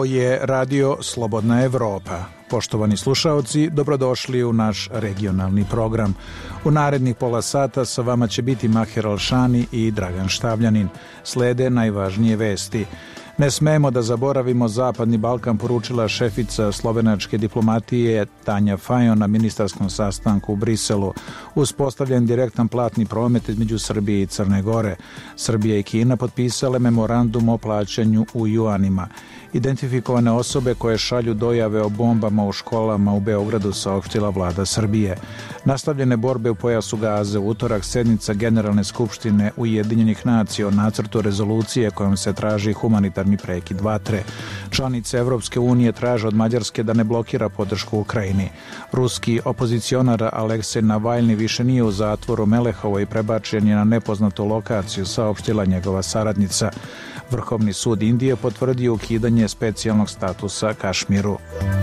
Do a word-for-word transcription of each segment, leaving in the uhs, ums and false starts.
je Radio Slobodna Evropa. Poštovani slušaoci, dobrodošli u naš regionalni program. U narednih pola sata sa vama će biti Maher Alšani i Dragan Štavljanin. Slede najvažnije vesti. Ne smemo da zaboravimo Zapadni Balkan, poručila šefica slovenačke diplomatije Tanja Fajon na ministarskom sastanku u Briselu. Uspostavljen direktan platni promet između Srbije i Crne Gore. Srbija i Kina potpisale memorandum o plaćanju u juanima. Identifikovane osobe koje šalju dojave o bombama u školama u Beogradu, saopštila vlada Srbije. Nastavljene borbe u pojasu Gaze, u utorak sednica Generalne skupštine Ujedinjenih nacija o nacrtu rezolucije kojom se traži humanitarni prekid vatre. Članice Evropske unije traže od Mađarske da ne blokira podršku Ukrajini. Ruski opozicionar Aleksej Navalni više nije u zatvoru Melehovo i prebačen je na nepoznatu lokaciju, saopštila njegova saradnica. Vrhovni sud Indije potvrdio ukidanje specijalnog statusa Kašmiru.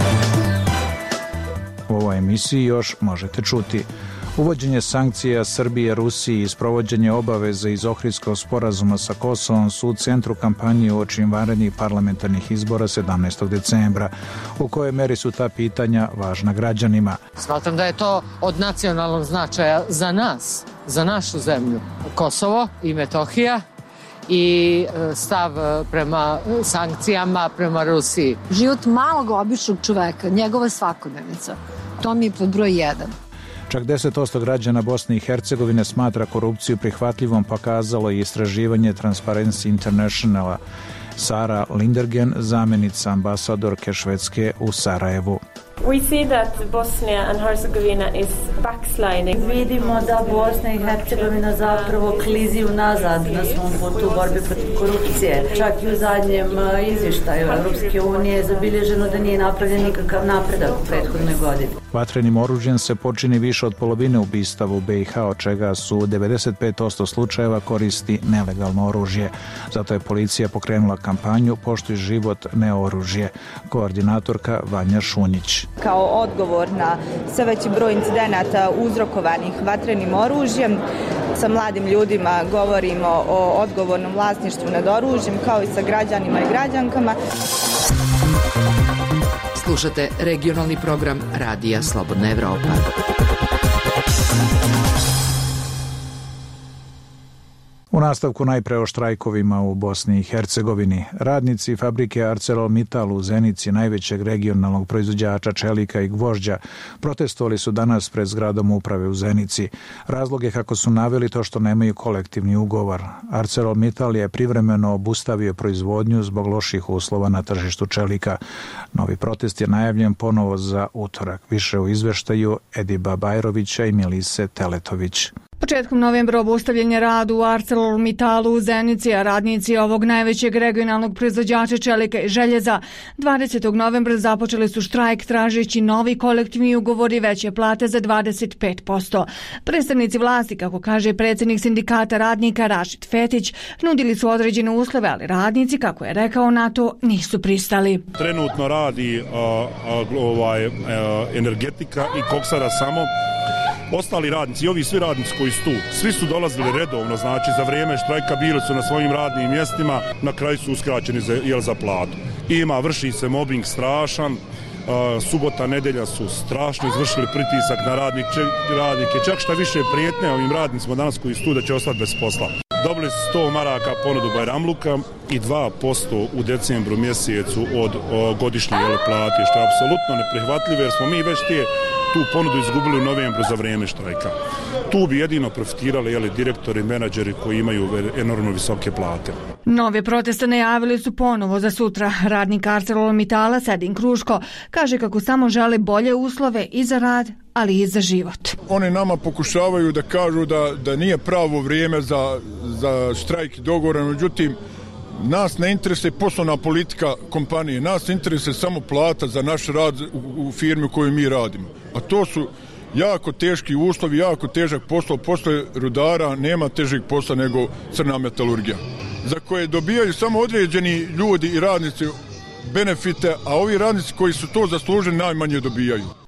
U ovoj emisiji još možete čuti: uvođenje sankcija Srbije Rusiji i sprovođenje obaveza iz Ohridskog sporazuma sa Kosovom su u centru kampanje uoči vanrednih parlamentarnih izbora sedamnaestog decembra. U kojoj meri su ta pitanja važna građanima? Smatram da je to od nacionalnog značaja za nas, za našu zemlju. Kosovo i Metohija i stav prema sankcijama prema Rusiji. Život malog običnog čoveka, njegova svakodnevnica, to mi je pod broj jedan. Čak deset posto građana Bosne i Hercegovine smatra korupciju prihvatljivom, pokazalo je istraživanje Transparency Internationala. Sara Lindergen, zamjenica ambasadorke Švedske u Sarajevu. We see that Bosnia and Herzegovina is backsliding. Vidimo da Bosna i Hercegovina zapravo klizi unazad na svom putu borbe protiv korupcije. Čak i u zadnjem izvještaju Europske unije je zabilježeno da nije napravljen nikakav napredak u prethodnoj godini. Vatrenim oružjem se počini više od polovine ubistava u B i H, od čega su devedeset pet posto slučajeva koristi nelegalno oružje. Zato je policija pokrenula kampanju Poštuj život, ne oružje. Koordinatorka Vanja Šunjić. Kao odgovor na sve veći broj incidenata uzrokovanih vatrenim oružjem, sa mladim ljudima govorimo o odgovornom vlasništvu nad oružjem, kao i sa građanima i građankama. Slušate regionalni program Radija Slobodna Evropa. U nastavku najpre o štrajkovima u Bosni i Hercegovini. Radnici fabrike ArcelorMittal u Zenici, najvećeg regionalnog proizvođača čelika i gvožđa, protestovali su danas pred zgradom uprave u Zenici. Razlog je, kako su naveli, to što nemaju kolektivni ugovor. ArcelorMittal je privremeno obustavio proizvodnju zbog loših uslova na tržištu čelika. Novi protest je najavljen ponovo za utorak. Više u izveštaju Ediba Bajrovića i Milise Teletović. Početkom novembra obustavljen je rad u ArcelorMittalu u Zenici, a radnici ovog najvećeg regionalnog proizvođača čelika i željeza dvadesetog novembra započeli su štrajk tražeći novi kolektivni ugovor i veće plate za dvadeset pet posto. Predstavnici vlasti, kako kaže predsjednik sindikata radnika Rašid Fetić, nudili su određene uslove, ali radnici, kako je rekao, na to nisu pristali. Trenutno radi a, a, ovaj, a, energetika i koksara samo. Ostali radnici i ovi svi radnici koji su tu, svi su dolazili redovno, znači za vrijeme štrajka bili su na svojim radnim mjestima, na kraju su uskraćeni za, jel, za platu. Ima, vrši se mobbing strašan, uh, subota, nedelja su strašno izvršili pritisak na radnik, če, radnike, čak šta više prijetnje ovim radnicima danas koji su tu da će ostati bez posla. Dobili su sto maraka ponudu Bajramluka i dva posto u decembru mjesecu od o, godišnje jel, plate, što je apsolutno neprihvatljivo jer smo mi već te tu ponudu izgubili u novembru za vrijeme štrajka. Tu bi jedino profitirali jeli, direktori, menadžeri koji imaju enormno visoke plate. Nove proteste najavili su ponovo za sutra. Radnik ArcelorMittala Sedin Kruško kaže kako samo žele bolje uslove i za rad, ali i za život. Oni nama pokušavaju da kažu da, da nije pravo vrijeme za, za štrajk i dogovor, međutim, nas ne interesuje poslovna politika kompanije, nas interesuje samo plata za naš rad u, u firmi u kojoj mi radimo. A to su jako teški uslovi, jako težak posao. Posle rudara nema težeg posla nego crna metalurgija, za koje dobijaju samo određeni ljudi i radnici benefite, a ovi radnici koji su to zaslužili najmanje dobijaju.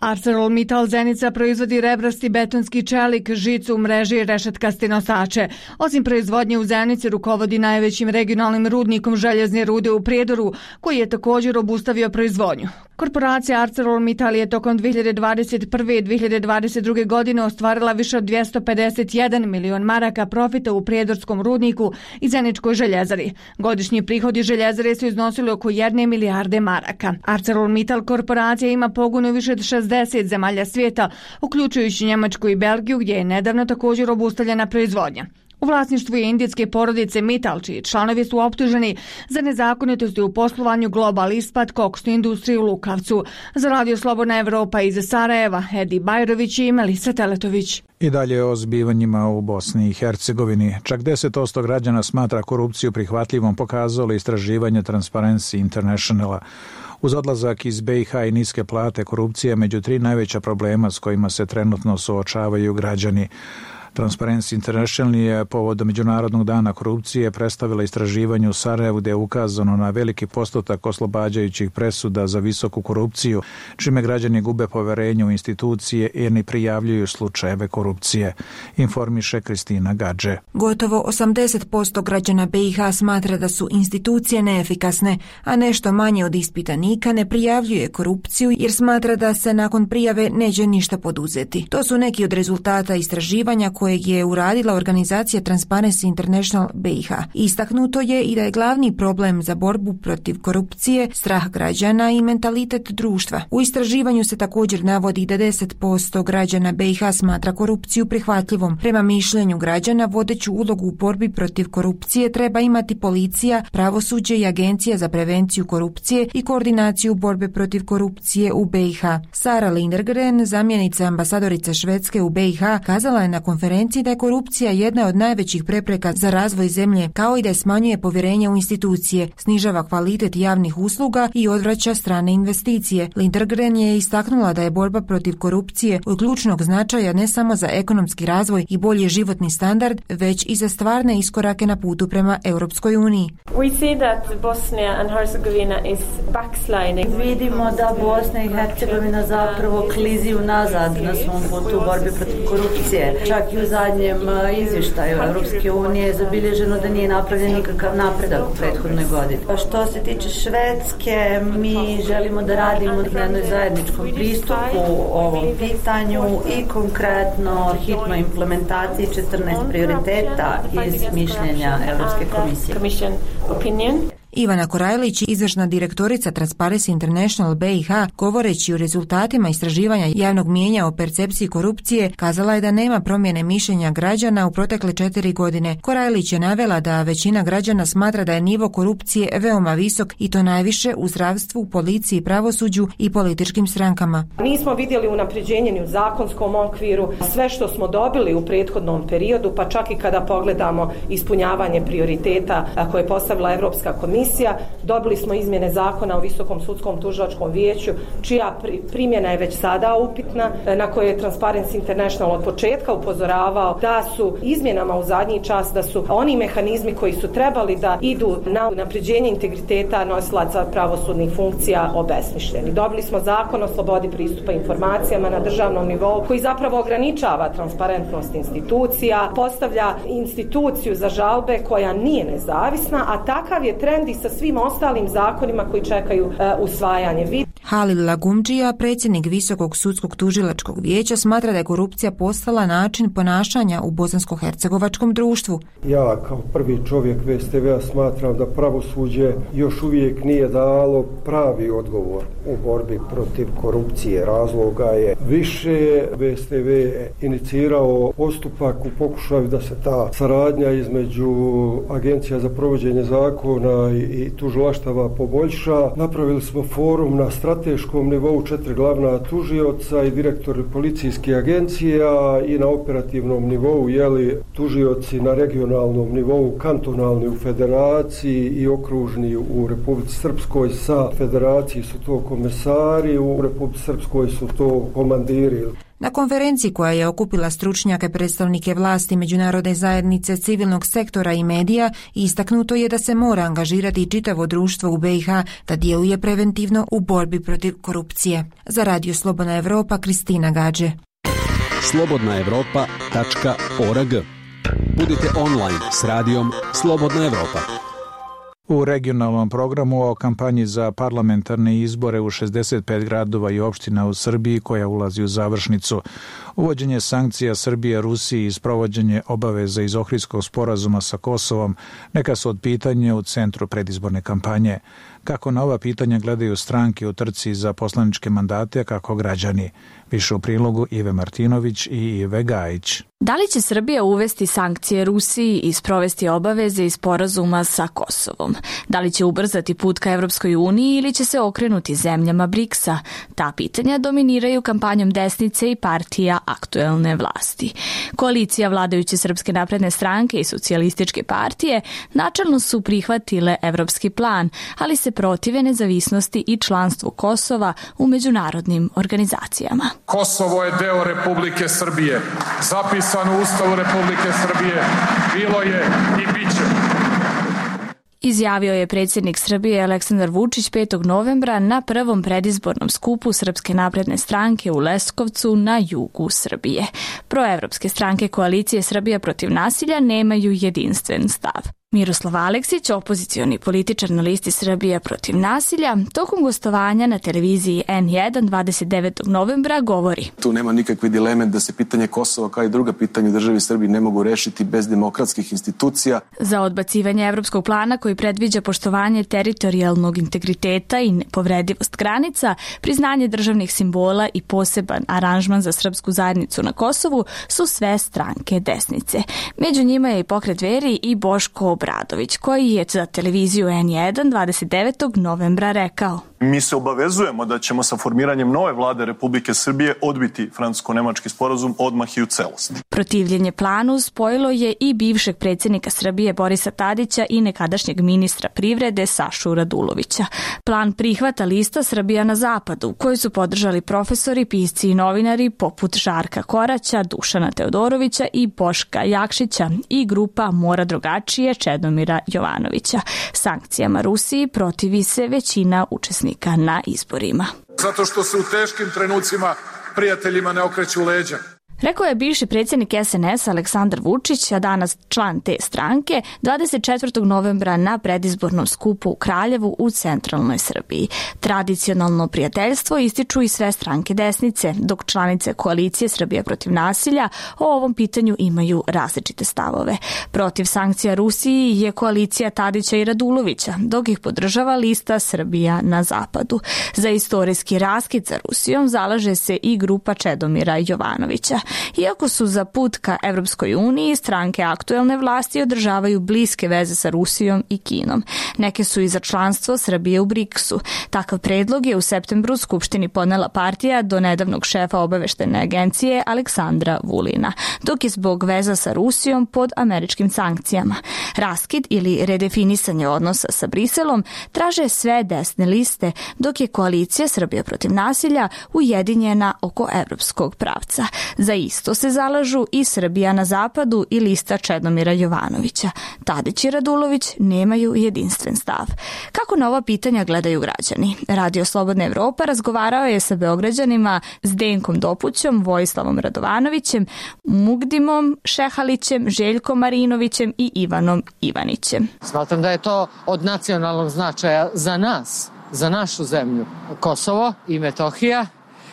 ArcelorMittal Zenica proizvodi rebrasti betonski čelik, žicu, mreže i rešetkaste nosače. Osim proizvodnje u Zenici rukovodi najvećim regionalnim rudnikom željezne rude u Prijedoru, koji je također obustavio proizvodnju. Korporacija ArcelorMittal je tokom dvije hiljade dvadeset prve i dvije hiljade dvadeset druge. godine ostvarila više od dvjesto pedeset jedan milion maraka profita u Prijedorskom rudniku i Zeničkoj željezari. Godišnji prihodi željezare su iznosili oko jedne milijarde maraka. ArcelorMittal korporacija ima pogon u više od šezdeset zemalja svijeta, uključujući Njemačku i Belgiju, gdje je nedavno također obustavljena proizvodnja. U vlasništvu je indijske porodice Mittal, čiji članovi su optuženi za nezakonitosti u poslovanju Global Ispat, koksnu industriju u Lukavcu. Za Radio Slobodna Evropa iz Sarajeva, Edi Bajrović i Melisa Teletović. I dalje o zbivanjima u Bosni i Hercegovini. Čak deset posto građana smatra korupciju prihvatljivom, pokazalo istraživanje Transparency Internationala. Uz odlazak iz be i ha i niske plate, korupcija je među tri najveća problema s kojima se trenutno suočavaju građani. Transparency International je povodom Međunarodnog dana korupcije predstavila istraživanje u Sarajevu gdje je ukazano na veliki postotak oslobađajućih presuda za visoku korupciju, čime građani gube poverenje u institucije i ne prijavljuju slučajeve korupcije, informiše Kristina Gadže. Gotovo osamdeset posto građana be i ha smatra da su institucije neefikasne, a nešto manje od ispitanika ne prijavljuje korupciju jer smatra da se nakon prijave neće ništa poduzeti. To su neki od rezultata istraživanja kojeg je uradila organizacija Transparency International be i ha. Istaknuto je i da je glavni problem za borbu protiv korupcije strah građana i mentalitet društva. U istraživanju se također navodi da deset posto građana be i ha smatra korupciju prihvatljivom. Prema mišljenju građana, vodeću ulogu u borbi protiv korupcije treba imati policija, pravosuđe i agencija za prevenciju korupcije i koordinaciju borbe protiv korupcije u be i ha. Sara Lindgren, zamjenica ambasadorice Švedske u be i ha, kazala je na konferenciji da je korupcija jedna od najvećih prepreka za razvoj zemlje, kao i da smanjuje povjerenje u institucije, snižava kvalitet javnih usluga i odvraća strane investicije. Lindgren je istaknula da je borba protiv korupcije od ključnog značaja ne samo za ekonomski razvoj i bolji životni standard, već i za stvarne iskorake na putu prema Europskoj uniji. We see that Bosnia and Herzegovina is backsliding. Vidimo da Bosna i Hercegovina zapravo klizi unazad na svom putu borbi protiv korupcije. Čak i u zadnjem izvještaju Europske unije je zabilježeno da nije napravljen nikakav napredak u prethodnoj godini. Pa što se tiče Švedske, mi želimo da radimo na jednoj zajedničkom pristupu ovom pitanju i konkretno hitnoj implementaciji četrnaest prioriteta iz mišljenja Europske komisije. Ivana Korajlić, izvršna direktorica Transparency International be i ha, govoreći o rezultatima istraživanja javnog mijenja o percepciji korupcije, kazala je da nema promjene mišljenja građana u protekle četiri godine. Korajlić je navela da većina građana smatra da je nivo korupcije veoma visok i to najviše u zdravstvu, policiji, pravosuđu i političkim strankama. Nismo vidjeli unapređenje ni u zakonskom okviru. Sve što smo dobili u prethodnom periodu, pa čak i kada pogledamo ispunjavanje prioriteta koje je postavila Europska komisija, dobili smo izmjene zakona o Visokom sudskom tužilačkom vijeću, čija primjena je već sada upitna, na koje je Transparency International od početka upozoravao da su izmjenama u zadnji čas, da su oni mehanizmi koji su trebali da idu na unapređenje integriteta nosilaca pravosudnih funkcija obesmišljeni. Dobili smo zakon o slobodi pristupa informacijama na državnom nivou koji zapravo ograničava transparentnost institucija, postavlja instituciju za žalbe koja nije nezavisna, a takav je trend i sa svim ostalim zakonima koji čekaju uh, usvajanje. Halil Lagumdžija, predsjednik Visokog sudskog tužilačkog vijeća, smatra da je korupcija postala način ponašanja u bosansko-hercegovačkom društvu. Ja kao prvi čovjek ve es te ve-a smatram da pravosuđe još uvijek nije dalo pravi odgovor u borbi protiv korupcije. Razloga je više. ve es te ve je inicirao postupak u pokušaju da se ta saradnja između Agencija za provođenje zakona i tužilaštava poboljša. Napravili smo forum na strateškom nivou, četiri glavna tužioca i direktori policijskih agencija i na operativnom nivou, jeli, tužioci na regionalnom nivou, kantonalni u federaciji i okružni u Republici Srpskoj. Sa federaciji su to komesari, u Republici Srpskoj su to komandiri. Na konferenciji koja je okupila stručnjake, predstavnike vlasti, međunarodne zajednice, civilnog sektora i medija, istaknuto je da se mora angažirati čitavo društvo u be i ha da djeluje preventivno u borbi protiv korupcije. Za Radio Slobodna Evropa, Kristina Gađe. slobodna evropa tačka org. Budite online s radijom Slobodna Evropa. U regionalnom programu o kampanji za parlamentarne izbore u šezdeset pet gradova i opština u Srbiji koja ulazi u završnicu, uvođenje sankcija Srbije Rusiji i sprovođenje obaveza iz Ohridskog sporazuma sa Kosovom neka su od pitanja u centru predizborne kampanje. Kako na ova pitanja gledaju stranke u trci za poslaničke mandate, a kako građani? Više u prilogu Ive Martinović i Ive Gajić. Da li će Srbija uvesti sankcije Rusiji i sprovesti obaveze iz sporazuma sa Kosovom? Da li će ubrzati put ka Evropskoj uniji ili će se okrenuti zemljama briksa? Ta pitanja dominiraju kampanjom desnice i partija aktuelne vlasti. Koalicija vladajuće Srpske napredne stranke i socijalističke partije načelno su prihvatile evropski plan, ali se protive nezavisnosti i članstvu Kosova u međunarodnim organizacijama. Kosovo je deo Republike Srbije. Zapisano u Ustavu Republike Srbije bilo je i bit će. Izjavio je predsjednik Srbije Aleksandar Vučić petog novembra na prvom predizbornom skupu Srpske napredne stranke u Leskovcu na jugu Srbije. Proevropske stranke koalicije Srbija protiv nasilja nemaju jedinstven stav. Miroslav Aleksić, opozicioni političar na listi Srbija protiv nasilja, tokom gostovanja na televiziji en jedan dvadeset devetog novembra govori: Tu nema nikakve dileme da se pitanje Kosova kao i druga pitanja u državi Srbiji ne mogu rešiti bez demokratskih institucija. Za odbacivanje evropskog plana koji predviđa poštovanje teritorijalnog integriteta i nepovredivost granica, priznanje državnih simbola i poseban aranžman za srpsku zajednicu na Kosovu su sve stranke desnice. Među njima je i Pokret Dveri i Boško Obradović, koji je za televiziju en jedan dvadeset devetog novembra rekao: Mi se obavezujemo da ćemo sa formiranjem nove vlade Republike Srbije odbiti francusko-nemački sporazum odmah i u celosti. Protivljenje planu spojilo je i bivšeg predsjednika Srbije Borisa Tadića i nekadašnjeg ministra privrede Sašu Radulovića. Plan prihvata lista Srbija na zapadu, koju su podržali profesori, pisci i novinari poput Žarka Koraća, Dušana Teodorovića i Boška Jakšića i grupa Mora drugačije Čedomira Jovanovića. Sankcijama Rusiji protivi se većina učesnika na izborima. Zato što se u teškim trenucima prijateljima ne okreću leđa. Rekao je bivši predsjednik es en es Aleksandar Vučić, a danas član te stranke, dvadeset četvrtog novembra na predizbornom skupu u Kraljevu u centralnoj Srbiji. Tradicionalno prijateljstvo ističu i sve stranke desnice, dok članice koalicije Srbija protiv nasilja o ovom pitanju imaju različite stavove. Protiv sankcija Rusiji je koalicija Tadića i Radulovića, dok ih podržava lista Srbija na zapadu. Za istorijski raskid sa Rusijom zalaže se i grupa Čedomira Jovanovića. Iako su za put ka Evropskoj uniji, stranke aktuelne vlasti održavaju bliske veze sa Rusijom i Kinom. Neke su i za članstvo Srbije u briksu. Takav predlog je u septembru Skupštini podnela partija do nedavnog šefa obaveštene agencije Aleksandra Vulina, dok je zbog veza sa Rusijom pod američkim sankcijama. Raskid ili redefinisanje odnosa sa Briselom traže sve desne liste, dok je koalicija Srbija protiv nasilja ujedinjena oko evropskog pravca. Za isto se zalažu i Srbija na zapadu i lista Čedomira Jovanovića. Tadić i Radulović nemaju jedinstven stav. Kako na ova pitanja gledaju građani? Radio Slobodna Evropa razgovarao je sa Beograđanima Zdenkom Dopućom, Vojislavom Radovanovićem, Mugdimom Šehalićem, Željkom Marinovićem i Ivanom Ivanićem. Smatram da je to od nacionalnog značaja za nas, za našu zemlju. Kosovo i Metohija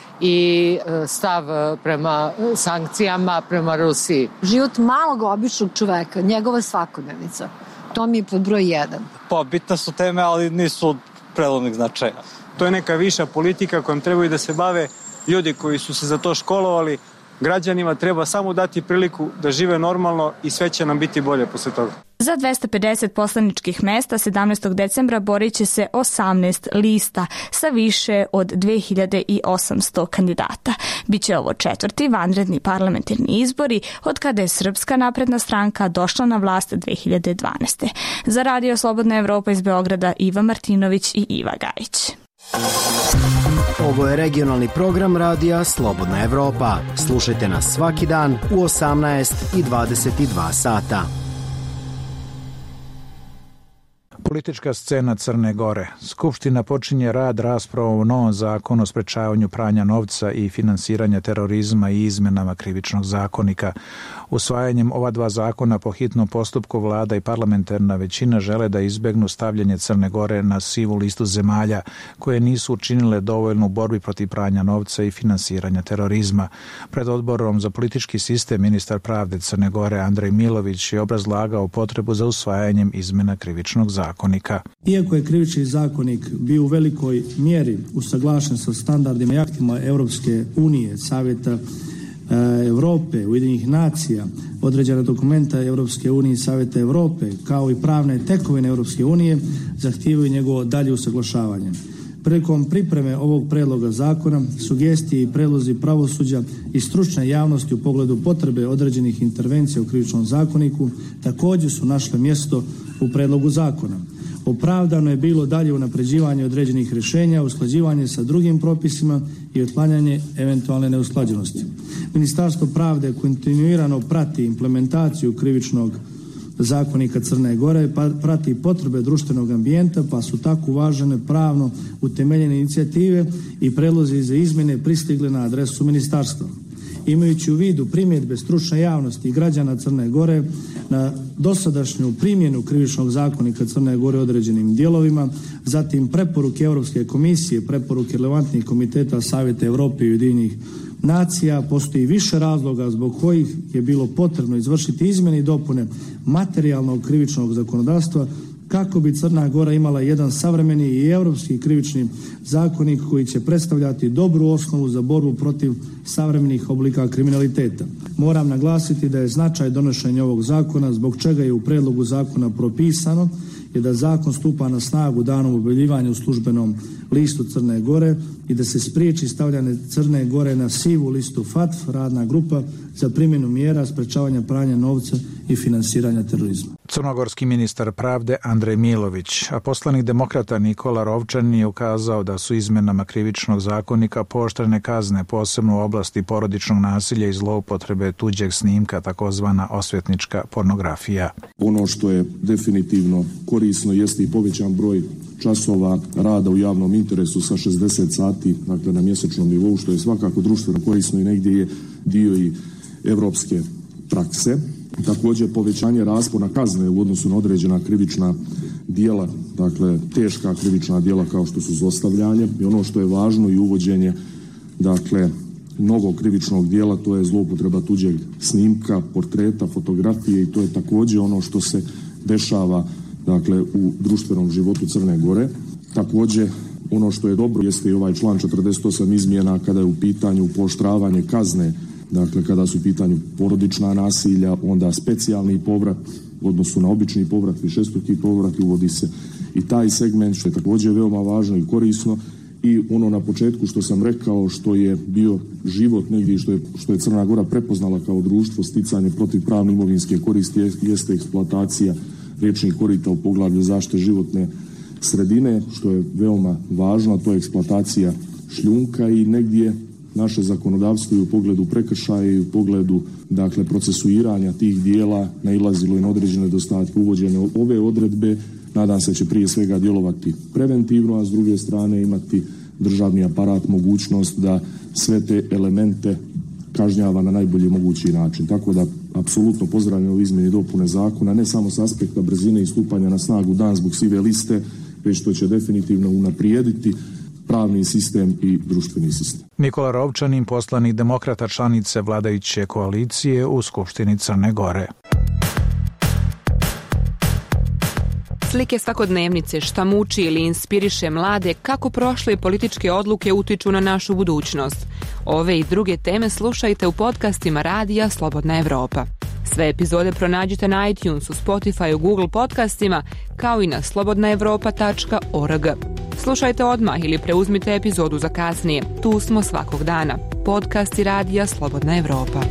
i stav prema sankcijama prema Rusiji. Život malog običnog čoveka, njegova svakodnevnica, to mi je pod broj jedan. Pa bitne su teme, ali nisu od prelomnog značaja. To je neka viša politika kojom trebaju da se bave ljudi koji su se za to školovali. Građanima treba samo dati priliku da žive normalno i sve će nam biti bolje posle toga. Za dvesta pedeset poslaničkih mesta sedamnaestog decembra borit će se osamnaest lista sa više od dve hiljade osamsto kandidata. Biće ovo četvrti vanredni parlamentarni izbori od kada je Srpska napredna stranka došla na vlast dve hiljade dvanaeste. Za Radio Slobodna Evropa iz Beograda Iva Martinović i Iva Gajić. Ovo je regionalni program radija Slobodna Evropa. Slušajte nas svaki dan u osamnaest i dvadeset dva sata. Politička scena Crne Gore. Skupština počinje rad raspravom o novom zakonu o sprečavanju pranja novca i finansiranja terorizma i izmenama krivičnog zakonika. Usvajanjem ova dva zakona po hitnom postupku vlada i parlamentarna većina žele da izbegnu stavljanje Crne Gore na sivu listu zemalja koje nisu učinile dovoljno u borbi protiv pranja novca i finansiranja terorizma. Pred odborom za politički sistem ministar pravde Crne Gore Andrej Milović je obrazlagao potrebu za usvajanjem izmena krivičnog zakonika. Iako je krivični zakonik bio u velikoj mjeri usaglašen sa standardima i aktima Europske unije, Savjeta Evrope, Ujedinjenih nacija, određena dokumenta Europske unije i Savjeta Evrope, kao i pravne tekovine Europske unije, zahtijevaju njegovo dalje usaglašavanje. Prilikom pripreme ovog predloga zakona, sugestije i predlozi pravosuđa i stručne javnosti u pogledu potrebe određenih intervencija u krivičnom zakoniku također su našle mjesto u predlogu zakona. Opravdano je bilo dalje unapređivanje određenih rješenja, usklađivanje sa drugim propisima i otklanjanje eventualne neusklađenosti. Ministarstvo pravde kontinuirano prati implementaciju krivičnog zakonika Crne Gore, pa prati potrebe društvenog ambijenta, pa su tako uvažene pravno utemeljene inicijative i predlozi za izmjene pristigli na adresu ministarstva. Imajući u vidu primjedbe stručne javnosti i građana Crne Gore na dosadašnju primjenu krivičnog zakonika Crne Gore određenim dijelovima, zatim preporuke Europske komisije, preporuke relevantnih komiteta Savjeta Evrope i Ujedinjenih nacija, postoji više razloga zbog kojih je bilo potrebno izvršiti izmjene i dopune materijalnog krivičnog zakonodavstva kako bi Crna Gora imala jedan savremeni i europski krivični zakonik koji će predstavljati dobru osnovu za borbu protiv savremenih oblika kriminaliteta. Moram naglasiti da je značaj donošenja ovog zakona, zbog čega je u predlogu zakona propisano je da zakon stupa na snagu danom objavljivanja u službenom listu Crne Gore i da se spriječi stavljanje Crne Gore na sivu listu F A T F, radna grupa za primjenu mjera sprečavanja pranja novca i finansiranja terorizma. Crnogorski ministar pravde Andrej Milović, a poslanik demokrata Nikola Rovčan je ukazao da su izmenama krivičnog zakonika pooštrene kazne posebno u oblasti porodičnog nasilja i zloupotrebe tuđeg snimka, takozvana osvetnička pornografija. Ono što je definitivno korisno jeste i povećan broj časova rada u javnom interesu sa šezdeset sati, dakle na mjesečnom nivou, što je svakako društveno korisno i negdje je dio i evropske prakse. Također povećanje raspona kazne u odnosu na određena krivična djela, dakle teška krivična djela kao što su zlostavljanje, i ono što je važno i uvođenje dakle novog krivičnog djela, to je zloupotreba tuđeg snimka, portreta, fotografije, i to je također ono što se dešava dakle u društvenom životu Crne Gore. Također ono što je dobro jeste i ovaj član četrdeset osam izmjena kada je u pitanju pooštravanje kazne, dakle kada su u pitanju porodična nasilja, onda specijalni povrat u odnosu na obični povrat, višestruki povrat, uvodi se i taj segment što je također veoma važno i korisno. I ono na početku što sam rekao, što je bio život negdje, što je, što je Crna Gora prepoznala kao društvo, sticanje protiv pravne imovinske koristi jeste eksploatacija riječnih korita u poglavlju zaštite životne sredine, što je veoma važno, to je eksploatacija šljunka, i negdje naše zakonodavstvo i u pogledu prekršaja i u pogledu dakle procesuiranja tih dijela nailazilo i na određene nedostatke. Uvođenje ove odredbe nadam se će prije svega djelovati preventivno, a s druge strane imati državni aparat mogućnost da sve te elemente kažnjava na najbolji mogući način. Tako da apsolutno pozdravljam ove izmjene i dopune zakona, ne samo s aspekta brzine i stupanja na snagu dan zbog sive liste, već to će definitivno unaprijediti pravni sistem i društveni sistem. Nikola Rovčanin, poslanik demokrata članice vladajuće koalicije u Skupštini Crne Gore. Slike svakodnevnice, šta muči ili inspiriše mlade, kako prošle političke odluke utiču na našu budućnost. Ove i druge teme slušajte u podcastima Radija Slobodna Evropa. Sve epizode pronađite na iTunesu, Spotify, Google podcastima, kao i na slobodna evropa tačka org. Slušajte odmah ili preuzmite epizodu za kasnije. Tu smo svakog dana. Podcasti Radija Slobodna Evropa.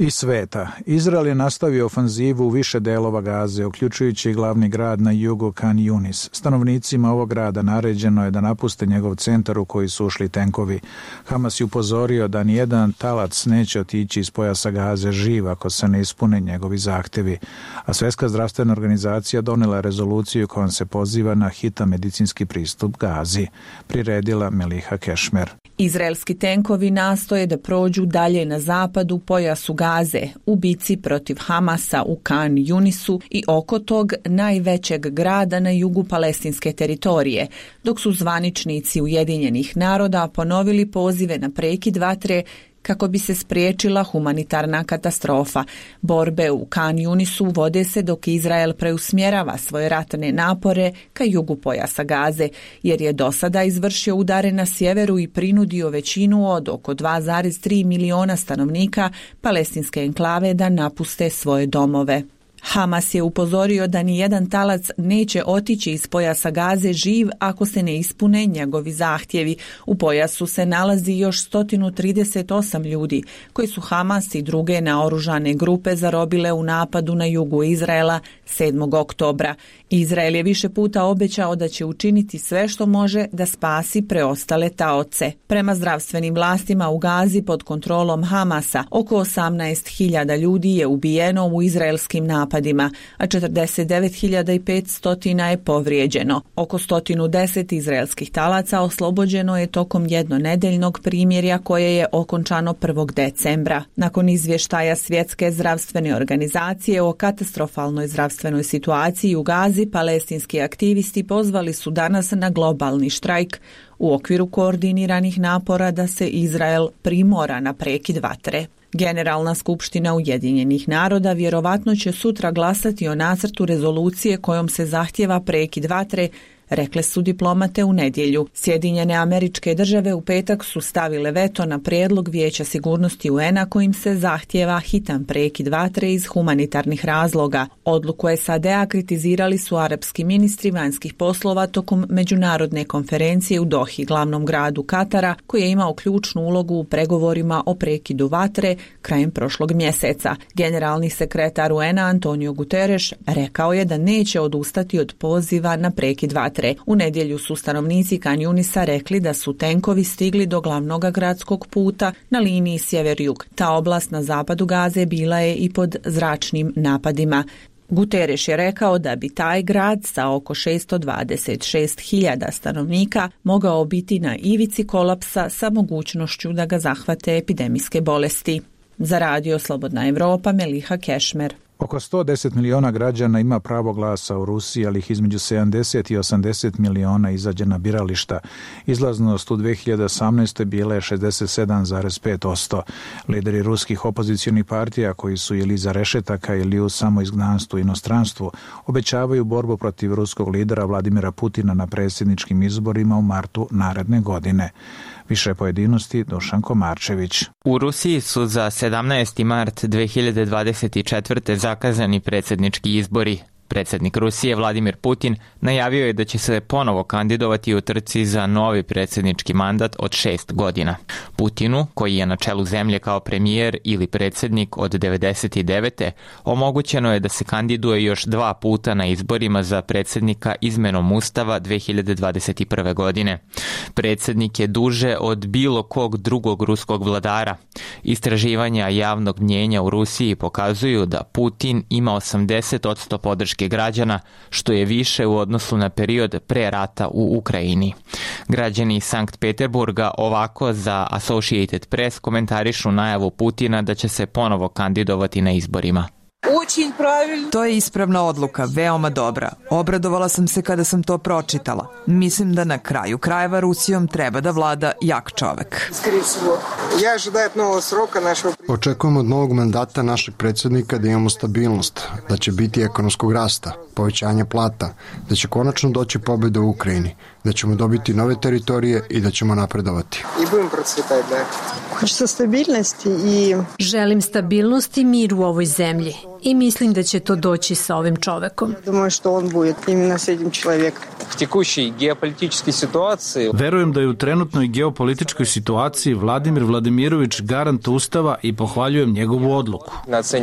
I sveta. Izrael je nastavio ofanzivu u više delova Gaze, uključujući i glavni grad na jugu Khan Yunis. Stanovnicima ovog grada naređeno je da napuste njegov centar u koji su ušli tenkovi. Hamas je upozorio da nijedan talac neće otići iz pojasa Gaze živ ako se ne ispune njegovi zahtevi. A Svjetska zdravstvena organizacija donela je rezoluciju kojom se poziva na hitan medicinski pristup Gazi. Priredila Meliha Kešmer. Izraelski tenkovi nastoje da prođu dalje na zapadu pojasu Gaze u bici protiv Hamasa u Khan Yunisu i oko tog najvećeg grada na jugu palestinske teritorije, dok su zvaničnici Ujedinjenih naroda ponovili pozive na prekid vatre kako bi se spriječila humanitarna katastrofa. Borbe u Khan Yunisu vode se dok Izrael preusmjerava svoje ratne napore ka jugu pojasa Gaze, jer je do sada izvršio udare na sjeveru i prinudio većinu od oko dva zarez tri miliona stanovnika palestinske enklave da napuste svoje domove. Hamas je upozorio da ni jedan talac neće otići iz pojasa Gaze živ ako se ne ispune njegovi zahtjevi. U pojasu se nalazi još sto trideset osam ljudi koji su Hamas i druge naoružane grupe zarobile u napadu na jugu Izraela sedmog oktobra. Izrael je više puta obećao da će učiniti sve što može da spasi preostale taoce. Prema zdravstvenim vlastima u Gazi pod kontrolom Hamasa oko osamnaest hiljada ljudi je ubijeno u izraelskim napadima, a četrdeset devet hiljada petsto je povrijeđeno. Oko sto deset izraelskih talaca oslobođeno je tokom jednonedeljnog primirja koje je okončano prvog decembra. Nakon izvještaja Svjetske zdravstvene organizacije o katastrofalnoj zdravstvenoj situaciji u Gazi, palestinski aktivisti pozvali su danas na globalni štrajk u okviru koordiniranih napora da se Izrael primora na prekid vatre. Generalna skupština Ujedinjenih naroda vjerovatno će sutra glasati o nacrtu rezolucije kojom se zahtjeva prekid vatre, rekle su diplomate u nedjelju. Sjedinjene Američke Države u petak su stavile veto na prijedlog Vijeća sigurnosti U N-a kojim se zahtjeva hitan prekid vatre iz humanitarnih razloga. Odluku S A D-a kritizirali su arapski ministri vanjskih poslova tokom međunarodne konferencije u Dohi, glavnom gradu Katara, koji je imao ključnu ulogu u pregovorima o prekidu vatre krajem prošlog mjeseca. Generalni sekretar U N-a Antonio Guterres rekao je da neće odustati od poziva na prekid vatre. U nedjelju su stanovnici Khan Yunisa rekli da su tenkovi stigli do glavnog gradskog puta na liniji sjever-jug. Ta oblast na zapadu Gaze bila je i pod zračnim napadima. Guterres je rekao da bi taj grad sa oko šessto dvadeset šest hiljada stanovnika mogao biti na ivici kolapsa sa mogućnošću da ga zahvate epidemijske bolesti. Za radio Slobodna Evropa, Meliha Kešmer. Oko sto deset miliona građana ima pravo glasa u Rusiji, ali ih između sedamdeset i osamdeset miliona izađe na birališta. Izlaznost u dve hiljade osamnaestoj bila je šezdeset sedam zarez pet posto. Lideri ruskih opozicionih partija, koji su ili za rešetaka ili u samoizgnanstvu i inostranstvu, obećavaju borbu protiv ruskog lidera Vladimira Putina na predsjedničkim izborima u martu naredne godine. Više pojedinosti Dušan Komarčević. U Rusiji su za sedamnaesti mart dve hiljade dvadeset četvrte zakazani predsjednički izbori. Predsjednik Rusije Vladimir Putin najavio je da će se ponovo kandidovati u trci za novi predsjednički mandat od šest godina. Putinu, koji je na čelu zemlje kao premijer ili predsjednik od devedeset devete omogućeno je da se kandiduje još dva puta na izborima za predsjednika izmenom Ustava dve hiljade dvadeset prve. godine. Predsjednik je duže od bilo kog drugog ruskog vladara. Istraživanja javnog mnjenja u Rusiji pokazuju da Putin ima osamdeset posto podrške građana, što je više u odnosu na period pre rata u Ukrajini. Građani iz Sankt Peterburga ovako za Associated Press komentarišu najavu Putina da će se ponovo kandidovati na izborima. To je ispravna odluka, veoma dobra. Obradovala sam se kada sam to pročitala. Mislim da na kraju krajeva Rusijom treba da vlada jak čovek. Očekujemo od novog mandata našeg predsjednika da imamo stabilnost, da će biti ekonomskog rasta, povećanja plata, da će konačno doći pobjeda u Ukrajini, da ćemo dobiti nove teritorije i da ćemo napredovati. Želim stabilnost i mir u ovoj zemlji i mislim da će to doći sa ovim čovekom. Verujem da je u trenutnoj geopolitičkoj situaciji Vladimir Vladimirović garant Ustava i pohvaljujem njegovu odluku.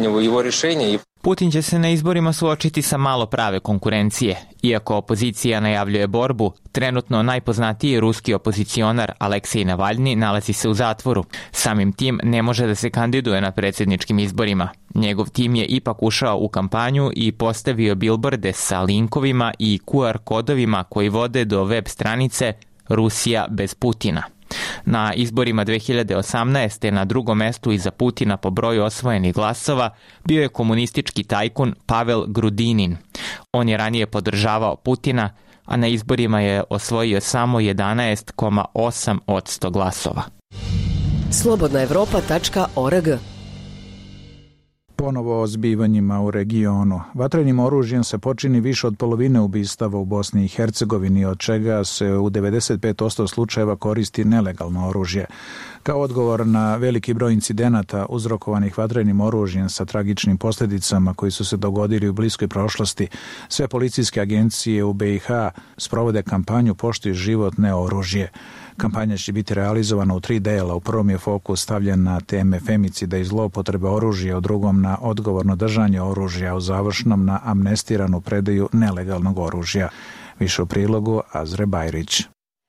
Putin će se na izborima suočiti sa malo prave konkurencije. Iako opozicija najavljuje borbu, trenutno najpoznatiji ruski opozicionar Aleksej Navalni nalazi se u zatvoru. Samim tim ne može da se kandiduje na predsjedničkim izborima. Njegov tim je ipak ušao u kampanju i postavio bilborde sa linkovima i ku ar kodovima koji vode do web stranice Rusija bez Putina. Na izborima dve hiljade osamnaeste. na drugom mestu iza Putina po broju osvojenih glasova bio je komunistički tajkun Pavel Grudinin. On je ranije podržavao Putina, a na izborima je osvojio samo jedanaest zarez osam posto glasova. slobodna evropa tačka org. Ponovo o zbivanjima u regionu. Vatrenim oružjem se počini više od polovine ubistava u Bosni i Hercegovini, od čega se u devedeset pet posto slučajeva koristi nelegalno oružje. Kao odgovor na veliki broj incidenata uzrokovanih vatrenim oružjem sa tragičnim posljedicama koji su se dogodili u bliskoj prošlosti, sve policijske agencije u be i ha sprovode kampanju Poštuj život, ne oružje. Kampanja će biti realizovana u tri dela. U prvom je fokus stavljen na teme femicida i zloupotrebe oružja, u drugom na odgovorno držanje oružja, u završnom na amnestiranu predaju nelegalnog oružja. Više u prilogu Azre Bajrić.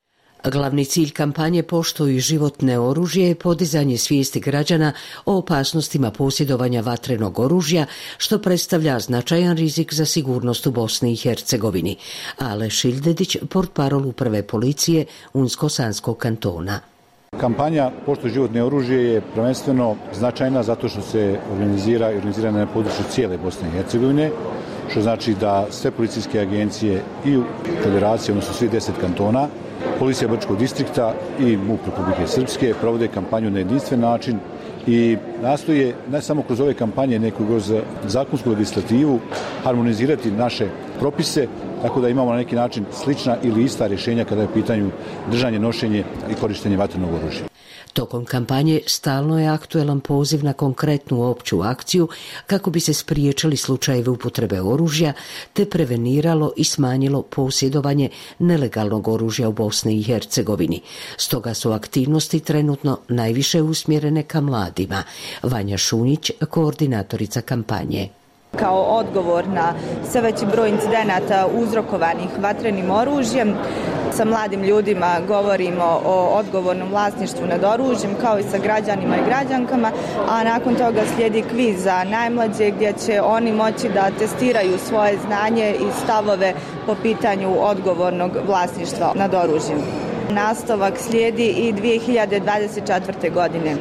Glavni cilj kampanje Poštuj život, ne oružje je podizanje svijesti građana o opasnostima posjedovanja vatrenog oružja, što predstavlja značajan rizik za sigurnost u Bosni i Hercegovini. Ale Šildedić, portparol uprave policije Unsko-Sanskog kantona. Kampanja Poštuj život, ne oružje je prvenstveno značajna zato što se organizira i organizira na području cijele Bosne i Hercegovine, što znači da sve policijske agencije i u federaciji, odnosno svi deset kantona, Policija Brčkog distrikta i MUP Republike Srpske provode kampanju na jedinstven način i nastoje ne samo kroz ove kampanje, nego kroz zakonsku legislativu harmonizirati naše propise, tako da imamo na neki način slična ili ista rješenja kada je u pitanju držanje, nošenje i korištenje vatrenog oružja. Tokom kampanje stalno je aktuelan poziv na konkretnu opću akciju kako bi se spriječili slučajevi upotrebe oružja te preveniralo i smanjilo posjedovanje nelegalnog oružja u Bosni i Hercegovini. Stoga su aktivnosti trenutno najviše usmjerene ka mladima. Vanja Šunjić, koordinatorica kampanje. Kao odgovor na sve veći broj incidenata uzrokovanih vatrenim oružjem, sa mladim ljudima govorimo o odgovornom vlasništvu nad oružjem kao i sa građanima i građankama, a nakon toga slijedi kviz za najmlađe gdje će oni moći da testiraju svoje znanje i stavove po pitanju odgovornog vlasništva nad oružjem. Nastavak slijedi i dvije hiljade dvadeset četvrte. godine.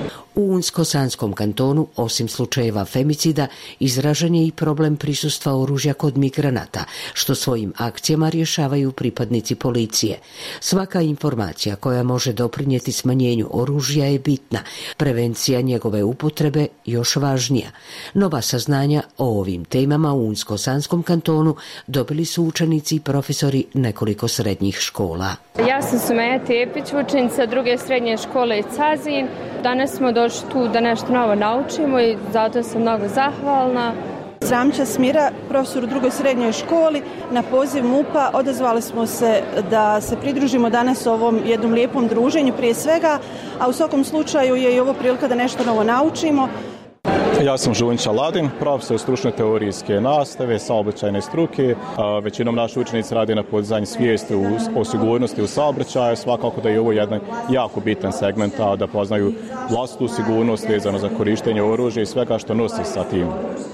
U Unsko-Sanskom kantonu, osim slučajeva femicida, izražen je i problem prisustva oružja kod migranata, što svojim akcijama rješavaju pripadnici policije. Svaka informacija koja može doprinijeti smanjenju oružja je bitna, prevencija njegove upotrebe još važnija. Nova saznanja o ovim temama u Unsko-Sanskom kantonu dobili su učenici i profesori nekoliko srednjih škola. Ja sam Sumeja Tepić, učenica druge srednje škole Cazin. Danas smo došli tu da nešto novo naučimo i zato sam mnogo zahvalna. Sramća Smira, profesor u drugoj srednjoj školi. Na poziv MUP-a odazvali smo se da se pridružimo danas ovom jednom lijepom druženju prije svega, a u svakom slučaju je i ovo prilika da nešto novo naučimo. Ja sam Žunjić Aladin, profesor stručne teorijske nastave, saobraćajne struke. Većinom naši učenici rade na podizanju svijesti o sigurnosti u saobraćaju. Svakako da je ovo jedan jako bitan segment da poznaju vlastitu sigurnost vezano za korištenje oružja i svega što nosi sa tim.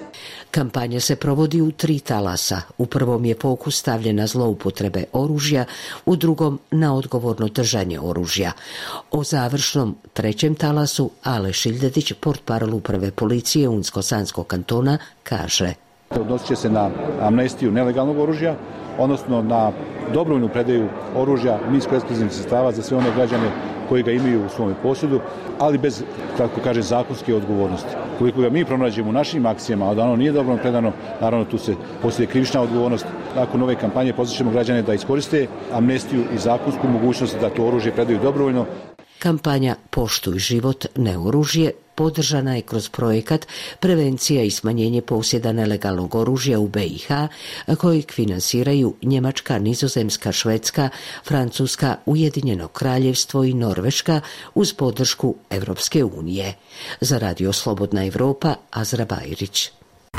Kampanja se provodi u tri talasa. U prvom je fokus stavljen na zloupotrebe oružja, u drugom na odgovorno držanje oružja. O završnom trećem talasu Ale Šildedić, portparol uprave policije Unsko-Sanskog kantona, kaže: Odnosit će se na amnestiju nelegalnog oružja, odnosno na dobrovoljnu predaju oružja, minsko-eksplozivnih sredstava za sve one građane koji ga imaju u svom posjedu, ali bez, kako kaže, zakonske odgovornosti. Koliko ga mi pronađemo u našim akcijama, a da ono nije dobro predano, naravno tu se poslije krivična odgovornost. Nakon ove kampanje podsjećamo građane da iskoriste amnestiju i zakonsku mogućnost da to oružje predaju dobrovoljno. Kampanja Poštuj život, ne oružje podržana je kroz projekat Prevencija i smanjenje posjeda nelegalnog oružja u B i H, kojeg finansiraju Njemačka, Nizozemska, Švedska, Francuska, Ujedinjeno Kraljevstvo i Norveška uz podršku Evropske unije. Za Radio Slobodna Evropa, Azra Bajrić.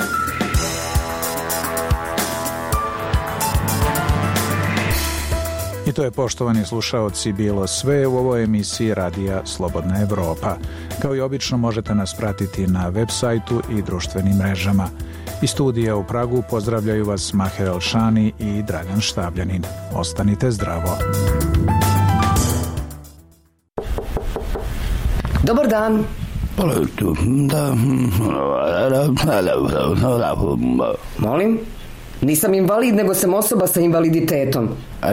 I to je, poštovani slušaoci, bilo sve u ovoj emisiji Radija Slobodna Evropa. Kao i obično možete nas pratiti na web sajtu i društvenim mrežama. Iz studija u Pragu pozdravljaju vas Maher Elšani i Dragan Štabljanin. Ostanite zdravo. Dobar dan. Molim? Nisam invalid, nego sam osoba sa invaliditetom.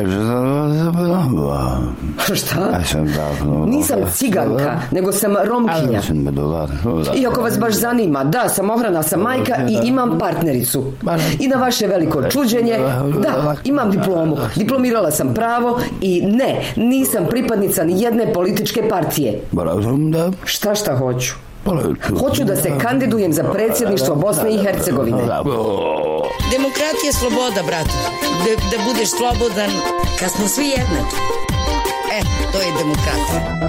Šta? Nisam ciganka, nego sam Romkinja. Iako vas baš zanima, da, samohrana sam majka i imam partnericu. I na vaše veliko čuđenje, da, imam diplomu. Diplomirala sam pravo i ne, nisam pripadnica ni jedne političke partije. Šta šta hoću? Hoću da se kandidujem za predsjedništvo Bosne i Hercegovine. Demokratija je sloboda, brate. Da, da budeš slobodan kad smo svi jednaki. E, to je demokratija.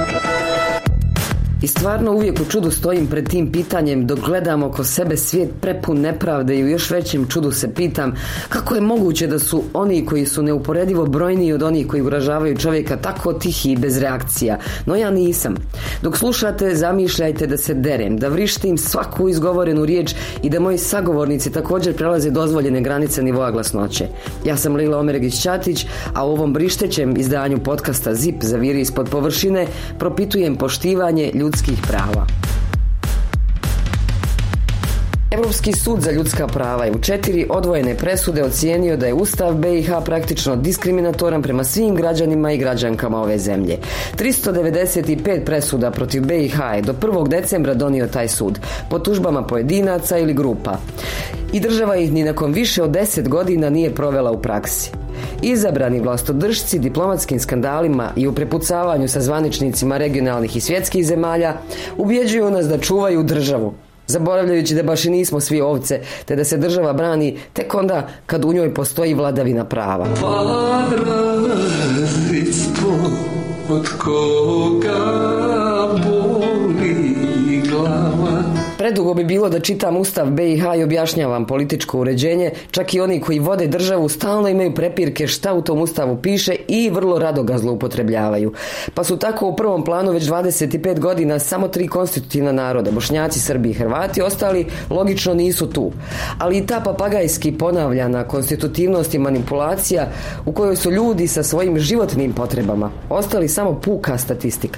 I stvarno uvijek u čudu stojim pred tim pitanjem dok gledam oko sebe svijet prepun nepravde i u još većem čudu se pitam kako je moguće da su oni koji su neuporedivo brojniji od onih koji uražavaju čovjeka tako tihi i bez reakcija. No ja nisam. Dok slušate, zamišljajte da se derem, da vrištim svaku izgovorenu riječ i da moji sagovornici također prelaze dozvoljene granice nivoa glasnoće. Ja sam Lila Omeregić-Ćatić, a u ovom brištećem izdanju podcasta Zip zaviri ispod površine propitujem poštivanje ljudskih prava. Europski sud za ljudska prava je u četiri odvojene presude ocijenio da je Ustav B i H praktično diskriminatoran prema svim građanima i građankama ove zemlje. tristo devedeset pet presuda protiv B i H je do prvog decembra donio taj sud, po tužbama pojedinaca ili grupa. I država ih ni nakon više od deset godina nije provela u praksi. Izabrani vlastodržci diplomatskim skandalima i u prepucavanju sa zvaničnicima regionalnih i svjetskih zemalja ubjeđuju nas da čuvaju državu, zaboravljajući da baš i nismo svi ovce, te da se država brani tek onda kad u njoj postoji vladavina prava. Od koga boli glava. Predugo bi bilo da čitam Ustav B i H i objašnjavam političko uređenje, čak i oni koji vode državu stalno imaju prepirke šta u tom Ustavu piše i vrlo rado ga zloupotrebljavaju. Pa su tako u prvom planu već dvadeset pet godina samo tri konstitutivna naroda, Bošnjaci, Srbi i Hrvati, ostali logično nisu tu. Ali i ta papagajski ponavljana konstitutivnost i manipulacija u kojoj su ljudi sa svojim životnim potrebama ostali samo puka statistika.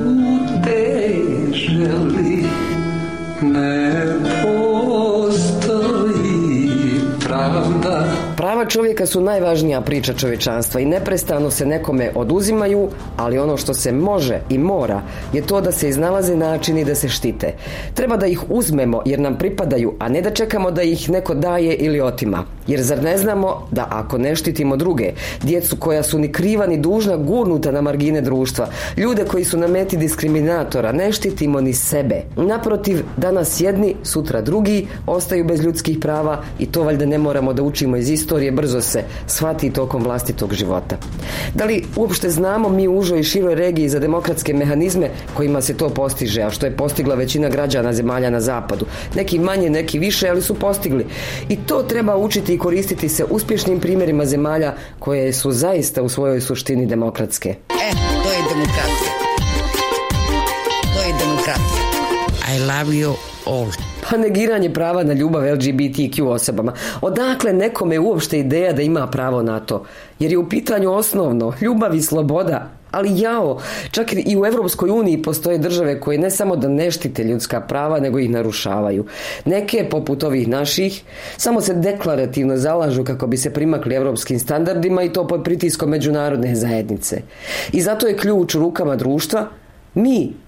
Uteželi ne postoji pravda. Prava čovjeka su najvažnija priča čovječanstva i neprestano se nekome oduzimaju, ali ono što se može i mora je to da se iznalaze načini da se štite. Treba da ih uzmemo jer nam pripadaju, a ne da čekamo da ih neko daje ili otima. Jer zar ne znamo da ako ne štitimo druge, djecu koja su ni kriva ni dužna gurnuta na margine društva, ljude koji su na meti diskriminatora, ne štitimo ni sebe. Naprotiv, danas jedni, sutra drugi ostaju bez ljudskih prava i to valjda ne moramo da učimo iz istorije, brzo se shvati tokom vlastitog života. Da li uopšte znamo mi u užoj i široj regiji za demokratske mehanizme kojima se to postiže, a što je postigla većina građana zemalja na zapadu? Neki manje, neki više, ali su postigli. I to treba učiti i koristiti se uspješnim primjerima zemalja koje su zaista u svojoj suštini demokratske. E, to je demokratija. To je demokratija. I love you all. Pa negiranje prava na ljubav L G B T Q osobama. Odakle nekome uopšte ideja da ima pravo na to? Jer je u pitanju osnovno ljubav i sloboda. Ali jao, čak i u Evropskoj uniji postoje države koje ne samo da ne štite ljudska prava, nego ih narušavaju. Neke, poput ovih naših, samo se deklarativno zalažu kako bi se primakli evropskim standardima i to pod pritiskom međunarodne zajednice. I zato je ključ u rukama društva. Mi,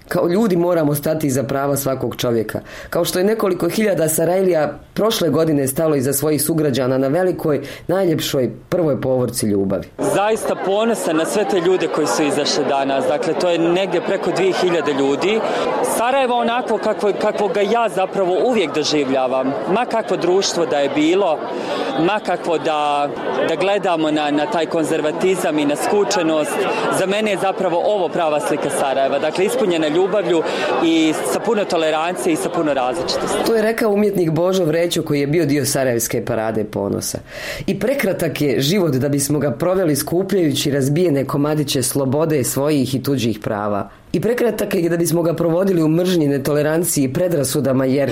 Kao ljudi moramo stati iza prava svakog čovjeka. Kao što je nekoliko hiljada Sarajlija prošle godine stalo iza svojih sugrađana na velikoj, najljepšoj prvoj povorci ljubavi. Zaista ponosan na sve te ljude koji su izašli danas. Dakle, to je negdje preko dvije hiljade ljudi. Sarajevo onako kakvo, kakvo ga ja zapravo uvijek doživljavam. Ma kakvo društvo da je bilo, ma kakvo da, da gledamo na, na taj konzervatizam i na skučenost. Za mene je zapravo ovo prava slika Sarajeva. Dakle, ispunjena ljubavlju i sa puno tolerancije i sa puno različitosti. To je rekao umjetnik Božo Vrećo koji je bio dio Sarajevske parade ponosa. I prekratak je život da bismo ga proveli skupljajući razbijene komadiće slobode svojih i tuđih prava. I prekratak je da bismo ga provodili u mržnji, netoleranciji i predrasudama jer...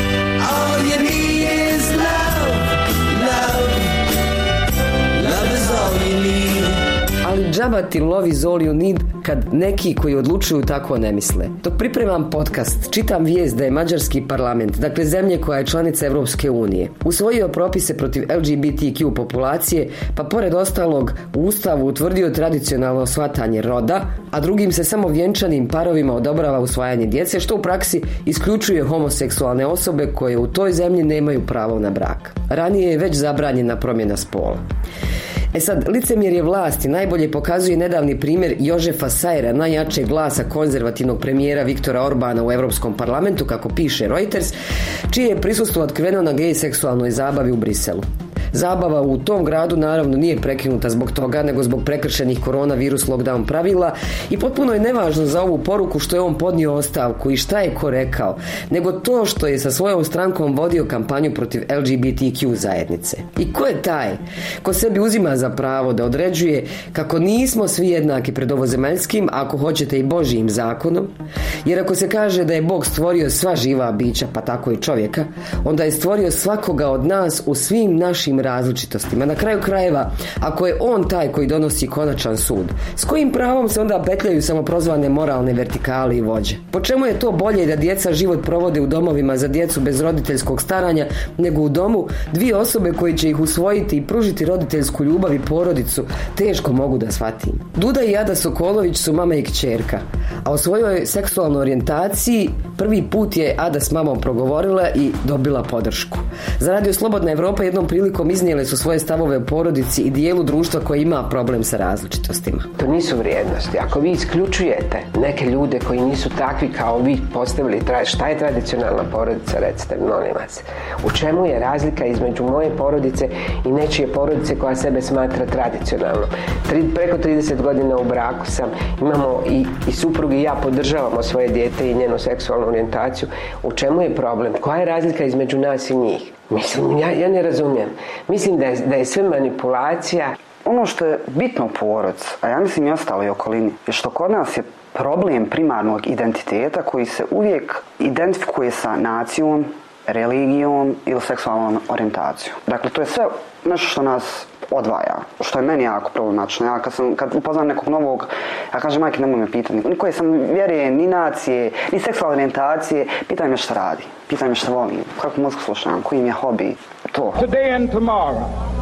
Ali džaba ti love is all you need kad neki koji odlučuju tako ne misle. Dok pripremam podcast, čitam vijest da je mađarski parlament, dakle zemlje koja je članica Evropske unije, usvojio propise protiv L G B T Q populacije, pa pored ostalog u Ustavu utvrdio tradicionalno shvatanje roda, a drugim se samo vjenčanim parovima odobrava usvajanje djece, što u praksi isključuje homoseksualne osobe koje u toj zemlji nemaju pravo na brak. Ranije je već zabranjena promjena spola. E sad, licemjerje vlasti najbolje pokazuje nedavni primjer Jožefa Sajera, najjačeg glasa konzervativnog premijera Viktora Orbana u Europskom parlamentu, kako piše Reuters, čije je prisustvo otkriveno na gej seksualnoj zabavi u Briselu. Zabava u tom gradu naravno nije prekinuta zbog toga, nego zbog prekršenih koronavirus lockdown pravila i potpuno je nevažno za ovu poruku što je on podnio ostavku i šta je ko rekao, nego to što je sa svojom strankom vodio kampanju protiv L G B T Q zajednice. I ko je taj ko sebi uzima za pravo da određuje kako nismo svi jednaki pred ovozemaljskim, ako hoćete i Božijim zakonom, jer ako se kaže da je Bog stvorio sva živa bića, pa tako i čovjeka, onda je stvorio svakoga od nas u svim našim različitostima. Na kraju krajeva, ako je on taj koji donosi konačan sud, s kojim pravom se onda petljaju samoprozvane moralne vertikale i vođe? Po čemu je to bolje da djeca život provode u domovima za djecu bez roditeljskog staranja, nego u domu dvije osobe koje će ih usvojiti i pružiti roditeljsku ljubav i porodicu, teško mogu da shvatim. Duda i Ada Sokolović su mama i kćerka, a o svojoj seksualnoj orijentaciji prvi put je Ada s mamom progovorila i dobila podršku. Za Radio Slobodna Evropa jednom prilikom iznijele su svoje stavove u porodici i dijelu društva koje ima problem sa različitostima. To nisu vrijednosti. Ako vi isključujete neke ljude koji nisu takvi kao vi postavili, šta je tradicionalna porodica, recite, molim vas. U čemu je razlika između moje porodice i nečije porodice koja sebe smatra tradicionalno? Tri, preko trideset godina u braku sam, imamo i, i suprug i ja podržavamo svoje dijete i njenu seksualnu orijentaciju. U čemu je problem? Koja je razlika između nas i njih? Mislim, ja, ja ne razumijem. Mislim da je, da je sve manipulacija. Ono što je bitno u porodcu, a ja mislim i ostaloj okolini, je što kod nas je problem primarnog identiteta koji se uvijek identifikuje sa nacijom, religijom ili seksualnom orijentacijom. Dakle, to je sve nešto što nas odvaja, što je meni jako problematično. Ja kad, sam, kad upoznam nekog novog, ja kažem, majke, nemoj me pitati, ni koje sam vjeruje, ni nacije, ni seksualne orijentacije, pitaj me šta radi, pitaj me šta volim, kakvu muziku slušam, koji mi je hobi, to. Today and tomorrow,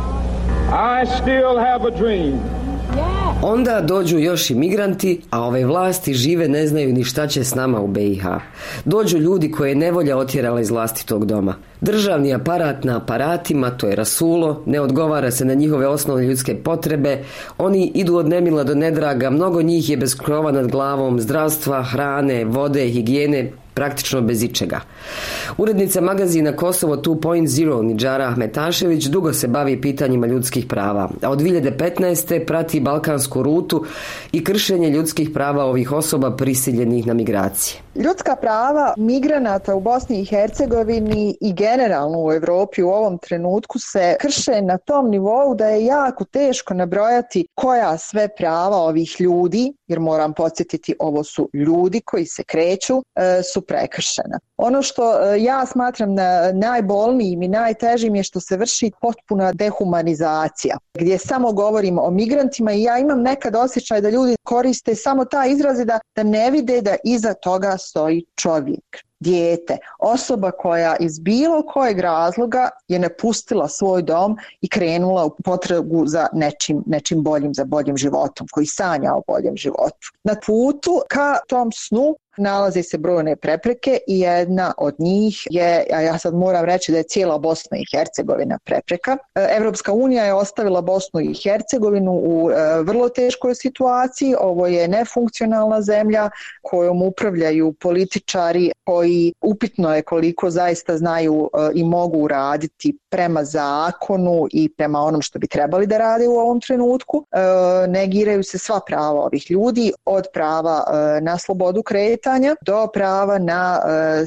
I still have a dream. Onda dođu još i migranti, a ove vlasti žive ne znaju ni šta će s nama u B i H. Dođu ljudi koje je nevolja otjerala iz vlastitog doma. Državni aparat na aparatima, to je rasulo, ne odgovara se na njihove osnovne ljudske potrebe, oni idu od nemila do nedraga, mnogo njih je bez krova nad glavom, zdravstva, hrane, vode, higijene, praktično bez ičega. Urednica magazina Kosovo dva Point Zero Nidžara Ahmetašević dugo se bavi pitanjima ljudskih prava, a od dvije hiljade petnaeste prati balkansku rutu i kršenje ljudskih prava ovih osoba prisiljenih na migracije. Ljudska prava migranata u Bosni i Hercegovini i generalno u Europi u ovom trenutku se krše na tom nivou da je jako teško nabrojati koja sve prava ovih ljudi, jer moram podsjetiti ovo su ljudi koji se kreću, su prekršena. Ono što ja smatram najbolnijim i najtežim je što se vrši potpuna dehumanizacija, gdje samo govorimo o migrantima i ja imam nekad osjećaj da ljudi koriste samo ta izrazi da, da ne vide da iza toga stoji čovjek, dijete, osoba koja iz bilo kojeg razloga je napustila svoj dom i krenula u potragu za nečim, nečim boljim, za boljim životom, koji sanja o boljem životu. Na putu ka tom snu nalaze se brojne prepreke i jedna od njih je, a ja sad moram reći da je cijela Bosna i Hercegovina prepreka. Evropska unija je ostavila Bosnu i Hercegovinu u vrlo teškoj situaciji. Ovo je nefunkcionalna zemlja kojom upravljaju političari koji upitno je koliko zaista znaju i mogu raditi prema zakonu i prema onom što bi trebali da rade u ovom trenutku. Negiraju se sva prava ovih ljudi, od prava na slobodu kretanja do prava na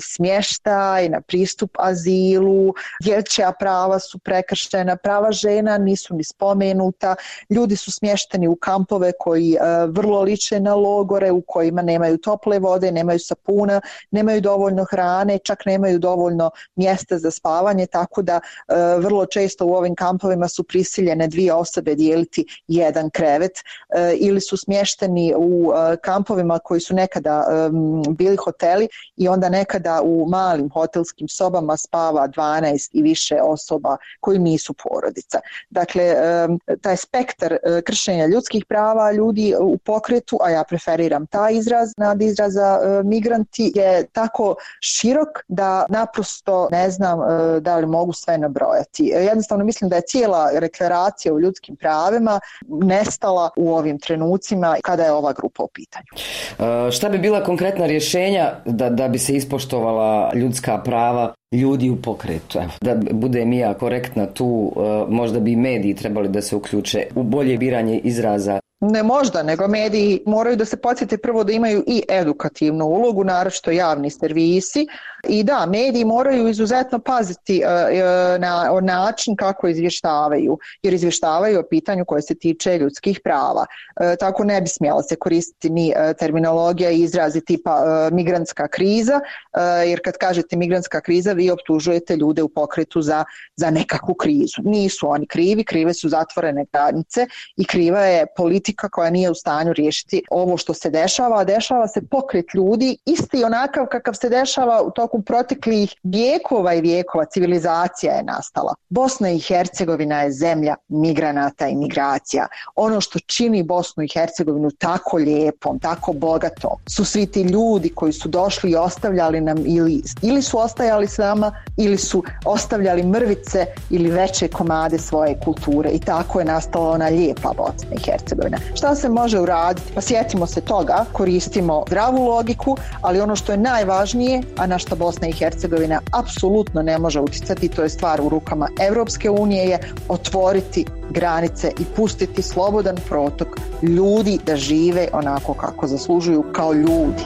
smještaj, na pristup azilu, dječja prava su prekršena, prava žena nisu ni spomenuta, ljudi su smješteni u kampove koji vrlo liče na logore, u kojima nemaju tople vode, nemaju sapuna, nemaju dovoljno hrane, čak nemaju dovoljno mjesta za spavanje, tako da vrlo često u ovim kampovima su prisiljene dvije osobe dijeliti jedan krevet, ili su smješteni u kampovima koji su nekada bili hoteli i onda nekada u malim hotelskim sobama spava dvanaest i više osoba koji nisu porodica. Dakle, taj spektar kršenja ljudskih prava ljudi u pokretu, a ja preferiram taj izraz nad izraza migranti, je tako širok da naprosto ne znam da li mogu sve nabrojati. Jednostavno mislim da je cijela deklaracija o ljudskim pravima nestala u ovim trenucima kada je ova grupa u pitanju. E, šta bi bila konkretna rješenja da, da bi se ispoštovala ljudska prava ljudi u pokretu? Evo, da bude mi ja korektna tu, možda bi i mediji trebali da se uključe u bolje biranje izraza. Ne možda, nego mediji moraju da se podsjete prvo da imaju i edukativnu ulogu, naročito javni servisi. I da, mediji moraju izuzetno paziti uh, na način kako izvještavaju, jer izvještavaju o pitanju koje se tiče ljudskih prava. Uh, tako ne bi smjela se koristiti ni uh, terminologija i izrazi tipa uh, migrantska kriza, uh, jer kad kažete migrantska kriza vi optužujete ljude u pokretu za, za nekakvu krizu. Nisu oni krivi, krive su zatvorene granice i kriva je politika koja nije u stanju riješiti ovo što se dešava, a dešava se pokret ljudi isti onakav kakav se dešava u toku proteklih vijekova i vijekova. Civilizacija je nastala. Bosna i Hercegovina je zemlja migranata i migracija. Ono što čini Bosnu i Hercegovinu tako lijepom, tako bogatom, su svi ti ljudi koji su došli i ostavljali nam ili, ili su ostajali s nama ili su ostavljali mrvice ili veće komade svoje kulture i tako je nastala ona lijepa Bosna i Hercegovina. Šta se može uraditi? Pa sjetimo se toga, koristimo zdravu logiku, ali ono što je najvažnije, a na što Bosna i Hercegovina apsolutno ne može utjecati, to je stvar u rukama Evropske unije, je otvoriti granice i pustiti slobodan protok ljudi da žive onako kako zaslužuju kao ljudi.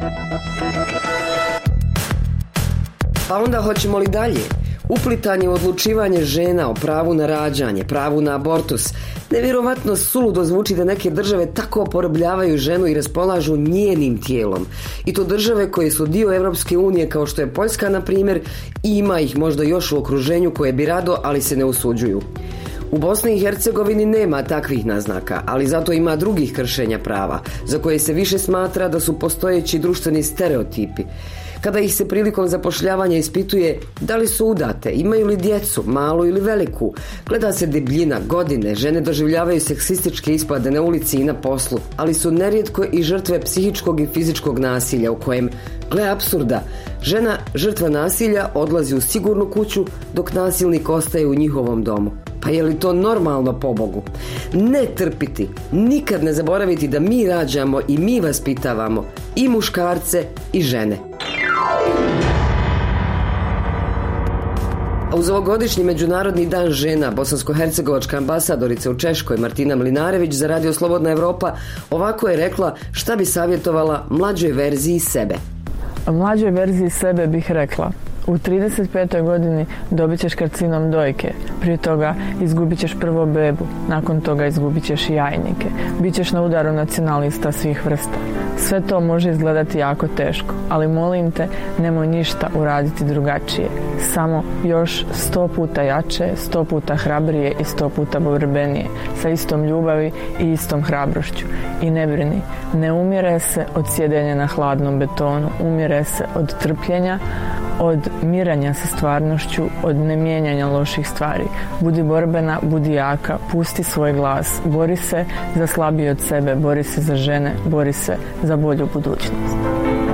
Pa onda hoćemo li dalje? Uplitanje u odlučivanje žena o pravu na rađanje, pravu na abortus. Nevjerovatno suludo zvuči da neke države tako porobljavaju ženu i raspolažu njenim tijelom. I to države koje su dio Evropske unije, kao što je Poljska, na primjer, i ima ih možda još u okruženju koje bi rado, ali se ne usuđuju. U Bosni i Hercegovini nema takvih naznaka, ali zato ima drugih kršenja prava, za koje se više smatra da su postojeći društveni stereotipi. Kada ih se prilikom zapošljavanja ispituje da li su udate, imaju li djecu, malu ili veliku, gleda se debljina, godine, žene doživljavaju seksističke ispade na ulici i na poslu, ali su nerijetko i žrtve psihičkog i fizičkog nasilja u kojem, gle apsurda, žena žrtva nasilja odlazi u sigurnu kuću dok nasilnik ostaje u njihovom domu. Pa je li to normalno, pobogu? Ne trpiti, nikad ne zaboraviti da mi rađamo i mi vaspitavamo i muškarce i žene. A uz ovogodišnji Međunarodni dan žena, bosansko-hercegovačka ambasadorica u Češkoj Martina Mlinarević za Radio Slobodna Evropa ovako je rekla šta bi savjetovala mlađoj verziji sebe. Mlađoj verziji sebe bih rekla: u trideset petoj godini dobit ćeš karcinom dojke, prije toga izgubit ćeš prvo bebu, nakon toga izgubit ćeš jajnike, bit ćeš na udaru nacionalista svih vrsta. Sve to može izgledati jako teško, ali molim te, nemoj ništa uraditi drugačije. Samo još sto puta jače, sto puta hrabrije i sto puta borbenije, sa istom ljubavi i istom hrabrošću. I ne brini, ne umire se od sjedenja na hladnom betonu, umire se od trpljenja, od miranja sa stvarnošću, od nemijenjanja loših stvari. Budi borbena, budi jaka, pusti svoj glas, bori se za slabije od sebe, bori se za žene, bori se za bolju budućnost.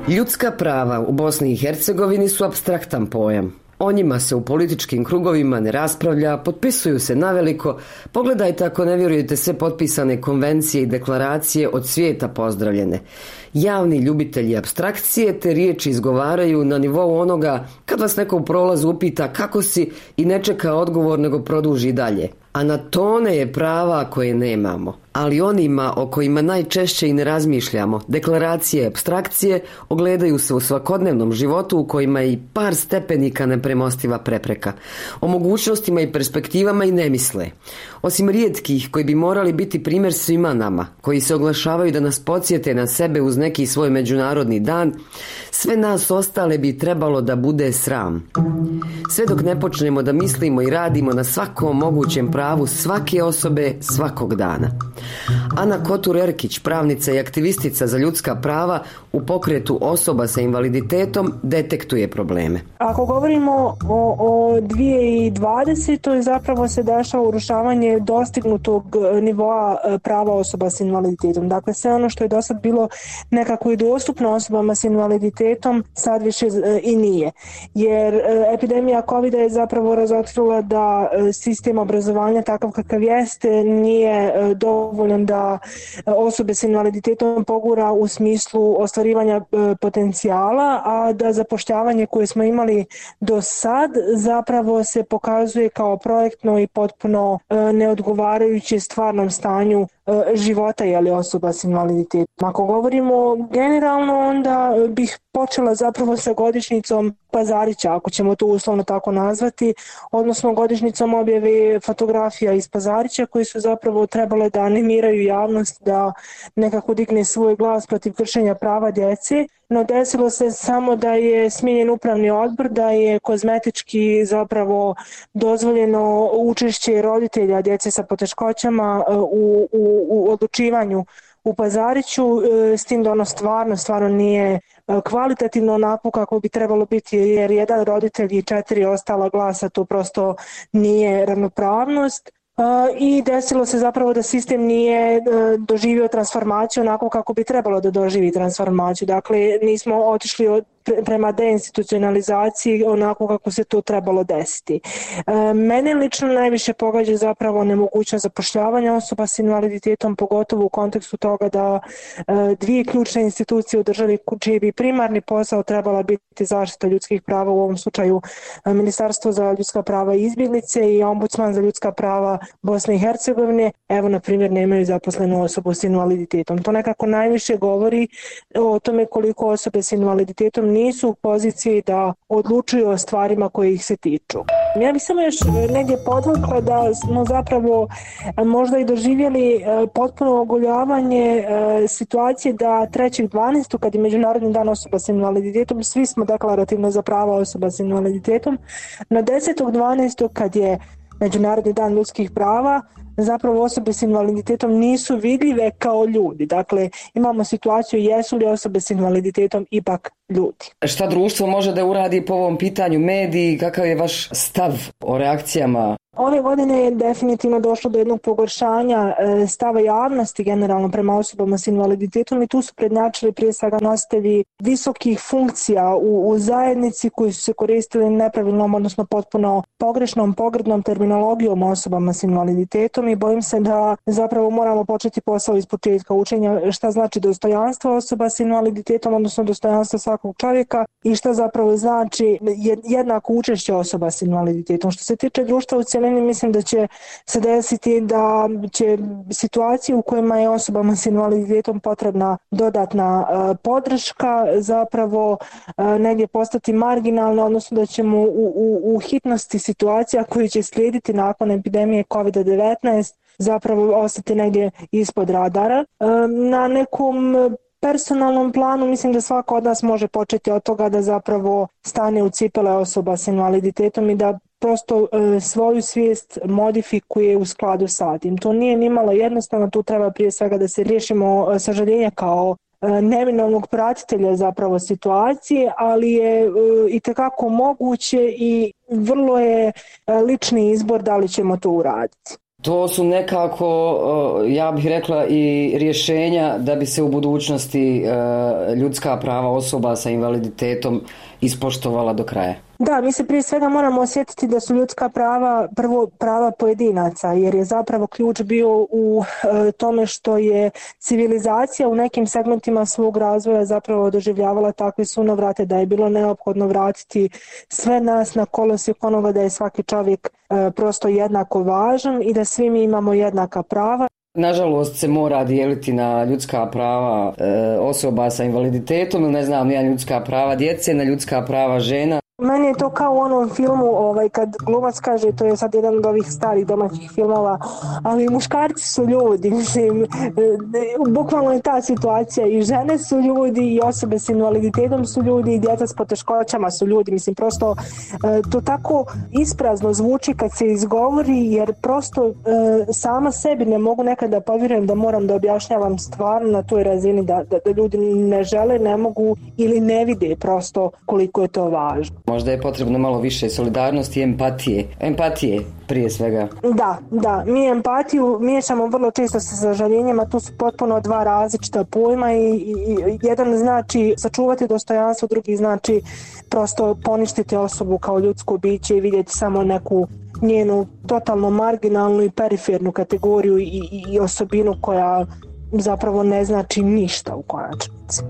Ljudska prava u Bosni i Hercegovini su apstraktan pojam. O njima se u političkim krugovima ne raspravlja, potpisuju se naveliko. Pogledajte ako ne vjerujete sve potpisane konvencije i deklaracije od svijeta pozdravljene. Javni ljubitelji apstrakcije te riječi izgovaraju na nivou onoga kad vas neko u prolazu upita kako si i ne čeka odgovor nego produži dalje. A na tone je prava koje nemamo. Ali onima o kojima najčešće i ne razmišljamo, deklaracije i apstrakcije ogledaju se u svakodnevnom životu u kojima je i par stepenika nepremostiva prepreka. O mogućnostima i perspektivama i ne misle. Osim rijetkih koji bi morali biti primjer svima nama, koji se oglašavaju da nas podsjete na sebe uz neki svoj međunarodni dan, sve nas ostale bi trebalo da bude sram. Sve dok ne počnemo da mislimo i radimo na svakom mogućem pravu svake osobe svakog dana. Ana Kotur-Erkić, pravnica i aktivistica za ljudska prava u pokretu osoba sa invaliditetom, detektuje probleme. Ako govorimo o, o dvije tisuće dvadesetoj zapravo se dešava urušavanje dostignutog nivoa prava osoba s invaliditetom. Dakle, sve ono što je do sad bilo nekako i dostupno osobama s invaliditetom sad više i nije. Jer epidemija kovida je zapravo razotkrila da sistem obrazovanja takav kakav jeste nije dovoljan da osobe s invaliditetom pogura u smislu ostvarivanja potencijala, a da zapošljavanje koje smo imali do sad zapravo se pokazuje kao projektno i potpuno neodgovarajuće stvarnom stanju života jeli osoba s invaliditetom. Ako govorimo generalno, onda bih počela zapravo sa godišnjicom Pazarića, ako ćemo to uslovno tako nazvati, odnosno godišnjicom objave fotografija iz Pazarića koji su zapravo trebale da animiraju javnost da nekako digne svoj glas protiv kršenja prava djece. No desilo se samo da je smijenjen upravni odbor, da je kozmetički zapravo dozvoljeno učešće roditelja djece sa poteškoćama u, u, u odlučivanju u Pazariću, s tim da ono stvarno, stvarno nije kvalitativno onako kako bi trebalo biti, jer jedan roditelj i četiri ostala glasa, to prosto nije ravnopravnost. I desilo se zapravo da sistem nije doživio transformaciju onako kako bi trebalo da doživi transformaciju. Dakle, nismo otišli od prema deinstitucionalizaciji onako kako se to trebalo desiti. E, mene lično najviše pogađa zapravo nemogućnost zapošljavanja osoba s invaliditetom, pogotovo u kontekstu toga da e, dvije ključne institucije u državi čiji bi primarni posao trebala biti zaštita ljudskih prava, u ovom slučaju e, Ministarstvo za ljudska prava i izbjeglice i Ombudsman za ljudska prava Bosne i Hercegovine, evo na primjer nemaju zaposlenu osobu s invaliditetom. To nekako najviše govori o tome koliko osobe s invaliditetom nisu u poziciji da odlučuju o stvarima koje ih se tiču. Ja bih samo još negdje podvukla da smo zapravo možda i doživjeli potpuno ogoljavanje situacije da trećeg dvanaestog kad je Međunarodni dan osoba s invaliditetom, svi smo deklarativno za prava osoba s invaliditetom, na desetog dvanaestog kad je Međunarodni dan ljudskih prava, zapravo osobe s invaliditetom nisu vidljive kao ljudi. Dakle, imamo situaciju jesu li osobe s invaliditetom ipak ljudi. Šta društvo može da uradi po ovom pitanju, mediji, kakav je vaš stav o reakcijama? Ove godine je definitivno došlo do jednog pogoršanja stava javnosti generalno prema osobama s invaliditetom i tu su prednjačili prije svega nositelji visokih funkcija u, u zajednici koji su se koristili nepravilnom, odnosno potpuno pogrešnom, pogrdnom terminologijom osobama s invaliditetom i bojim se da zapravo moramo početi posao iz početka učenja šta znači dostojanstvo osoba s invaliditetom, odnosno dostojanstvo svakog čovjeka i šta zapravo znači jednako učešće osoba s invaliditetom. Što se tiče društva u cjelini, mislim da će se desiti da će situacije u kojima je osobama s invaliditetom potrebna dodatna uh, podrška zapravo uh, negdje postati marginalna, odnosno da ćemo u, u, u hitnosti situacija koji će slijediti nakon epidemije kovid devetnaest zapravo ostati negdje ispod radara. Uh, na nekom personalnom planu mislim da svako od nas može početi od toga da zapravo stane u cipele osoba s invaliditetom i da prosto e, svoju svijest modifikuje u skladu sa tim. To nije nimalo jednostavno, tu treba prije svega da se riješimo sažaljenja kao e, neminovnog pratitelja zapravo situacije, ali je e, itekako moguće i vrlo je e, lični izbor da li ćemo to uraditi. To su nekako, ja bih rekla, i rješenja da bi se u budućnosti ljudska prava osoba sa invaliditetom ispoštovala do kraja. Da, mi se prije svega moramo osjetiti da su ljudska prava prvo prava pojedinaca, jer je zapravo ključ bio u e, tome što je civilizacija u nekim segmentima svog razvoja zapravo doživljavala takve sunovrate da je bilo neophodno vratiti sve nas na kolosijek onoga da je svaki čovjek e, prosto jednako važan i da svi mi imamo jednaka prava. Nažalost se mora dijeliti na ljudska prava e, osoba sa invaliditetom, ne znam, ja ljudska prava djece, na ljudska prava žena. Meni je to kao u onom filmu ovaj, kad glumac kaže, to je sad jedan od ovih starih domaćih filmova, ali muškarci su ljudi, mislim, bukvalno je ta situacija, i žene su ljudi i osobe s invaliditetom su ljudi i djeca s poteškoćama su ljudi, mislim, prosto to tako isprazno zvuči kad se izgovori, jer prosto sama sebi ne mogu nekada da povjerujem da moram da objašnjavam stvarno na toj razini da, da, da ljudi ne žele, ne mogu ili ne vide prosto koliko je to važno. Možda je potrebno malo više solidarnosti i empatije. Empatije prije svega. Da, da. Mi empatiju miješamo vrlo često sa sažaljenjem, a tu su potpuno dva različita pojma i, i, i jedan znači sačuvati dostojanstvo, drugi znači prosto poništiti osobu kao ljudsko biće i vidjeti samo neku njenu totalno marginalnu i perifernu kategoriju i, i, i osobinu koja zapravo ne znači ništa u konačnici.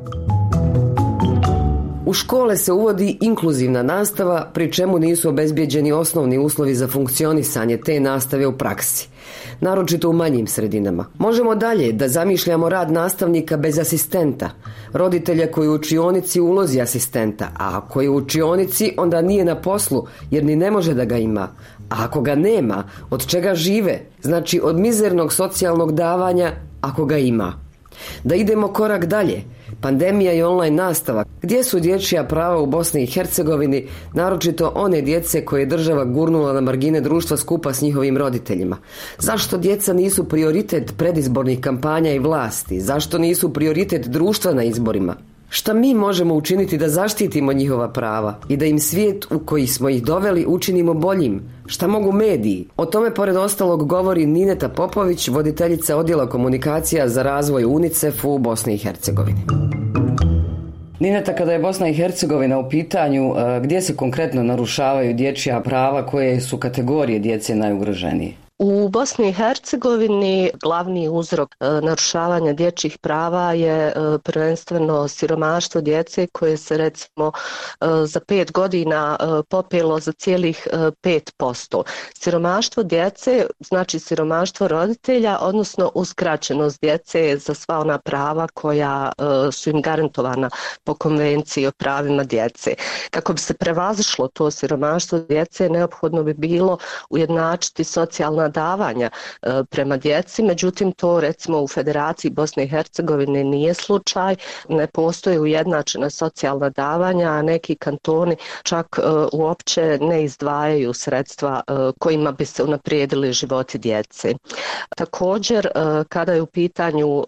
U škole se uvodi inkluzivna nastava, pri čemu nisu obezbijeđeni osnovni uslovi za funkcionisanje te nastave u praksi, naročito u manjim sredinama. Možemo dalje da zamišljamo rad nastavnika bez asistenta, roditelja koji u učionici ulozi asistenta, a ako je u učionici onda nije na poslu jer ni ne može da ga ima. A ako ga nema, od čega žive? Znači od mizernog socijalnog davanja ako ga ima. Da idemo korak dalje. Pandemija i online nastava. Gdje su dječja prava u Bosni i Hercegovini, naročito one djece koje je država gurnula na margine društva skupa s njihovim roditeljima? Zašto djeca nisu prioritet predizbornih kampanja i vlasti? Zašto nisu prioritet društva na izborima? Šta mi možemo učiniti da zaštitimo njihova prava i da im svijet u koji smo ih doveli učinimo boljim? Šta mogu mediji? O tome pored ostalog govori Nineta Popović, voditeljica odjela komunikacija za razvoj UNICEF u Bosni i Hercegovini. Nineta, kada je Bosna i Hercegovina u pitanju, gdje se konkretno narušavaju dječja prava, koje su kategorije djece najugroženije? U Bosni i Hercegovini glavni uzrok e, narušavanja dječjih prava je e, prvenstveno siromaštvo djece koje se recimo e, za pet godina e, popelo za cijelih e, pet posto. Siromaštvo djece znači siromaštvo roditelja, odnosno uskraćenost djece za sva ona prava koja e, su im garantovana po konvenciji o pravima djece. Kako bi se prevazišlo to siromaštvo djece, neophodno bi bilo ujednačiti socijalna davanja e, prema djeci, međutim to recimo u Federaciji Bosne i Hercegovine nije slučaj, ne postoje ujednačena socijalna davanja, a neki kantoni čak e, uopće ne izdvajaju sredstva e, kojima bi se unaprijedili životi djece. Također, e, kada je u pitanju e,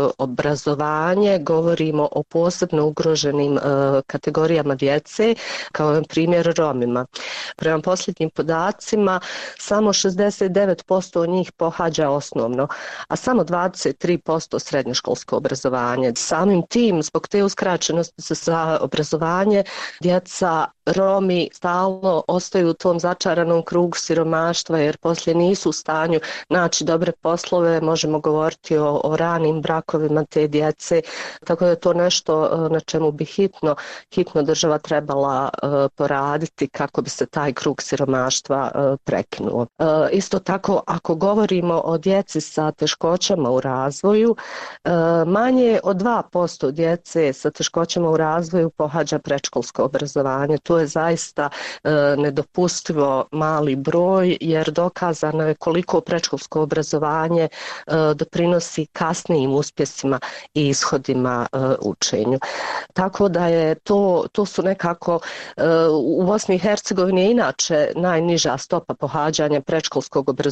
obrazovanje, govorimo o posebno ugroženim e, kategorijama djece, kao na primjer Romima. Prema posljednjim podacima, samo šezdeset devet posto njih pohađa osnovno, a samo dvadeset tri posto srednjoškolsko obrazovanje. Samim tim, zbog te uskraćenosti za obrazovanje, djeca Romi stalno ostaju u tom začaranom krugu siromaštva jer poslije nisu u stanju naći dobre poslove, možemo govoriti o, o ranim brakovima te djece, tako da je to nešto na čemu bi hitno, hitno država trebala uh, poraditi kako bi se taj krug siromaštva uh, prekinuo. Uh, isto tako, ako govorimo o djeci sa teškoćama u razvoju, uh, manje od dva posto djece sa teškoćama u razvoju pohađa predškolsko obrazovanje. To je zaista e, nedopustivo mali broj jer dokazano je koliko predškolsko obrazovanje e, doprinosi kasnijim uspjesima i ishodima e, učenju. Tako da je to, to su nekako e, u Bosni i Hercegovini je inače najniža stopa pohađanja predškolskog obrazovanja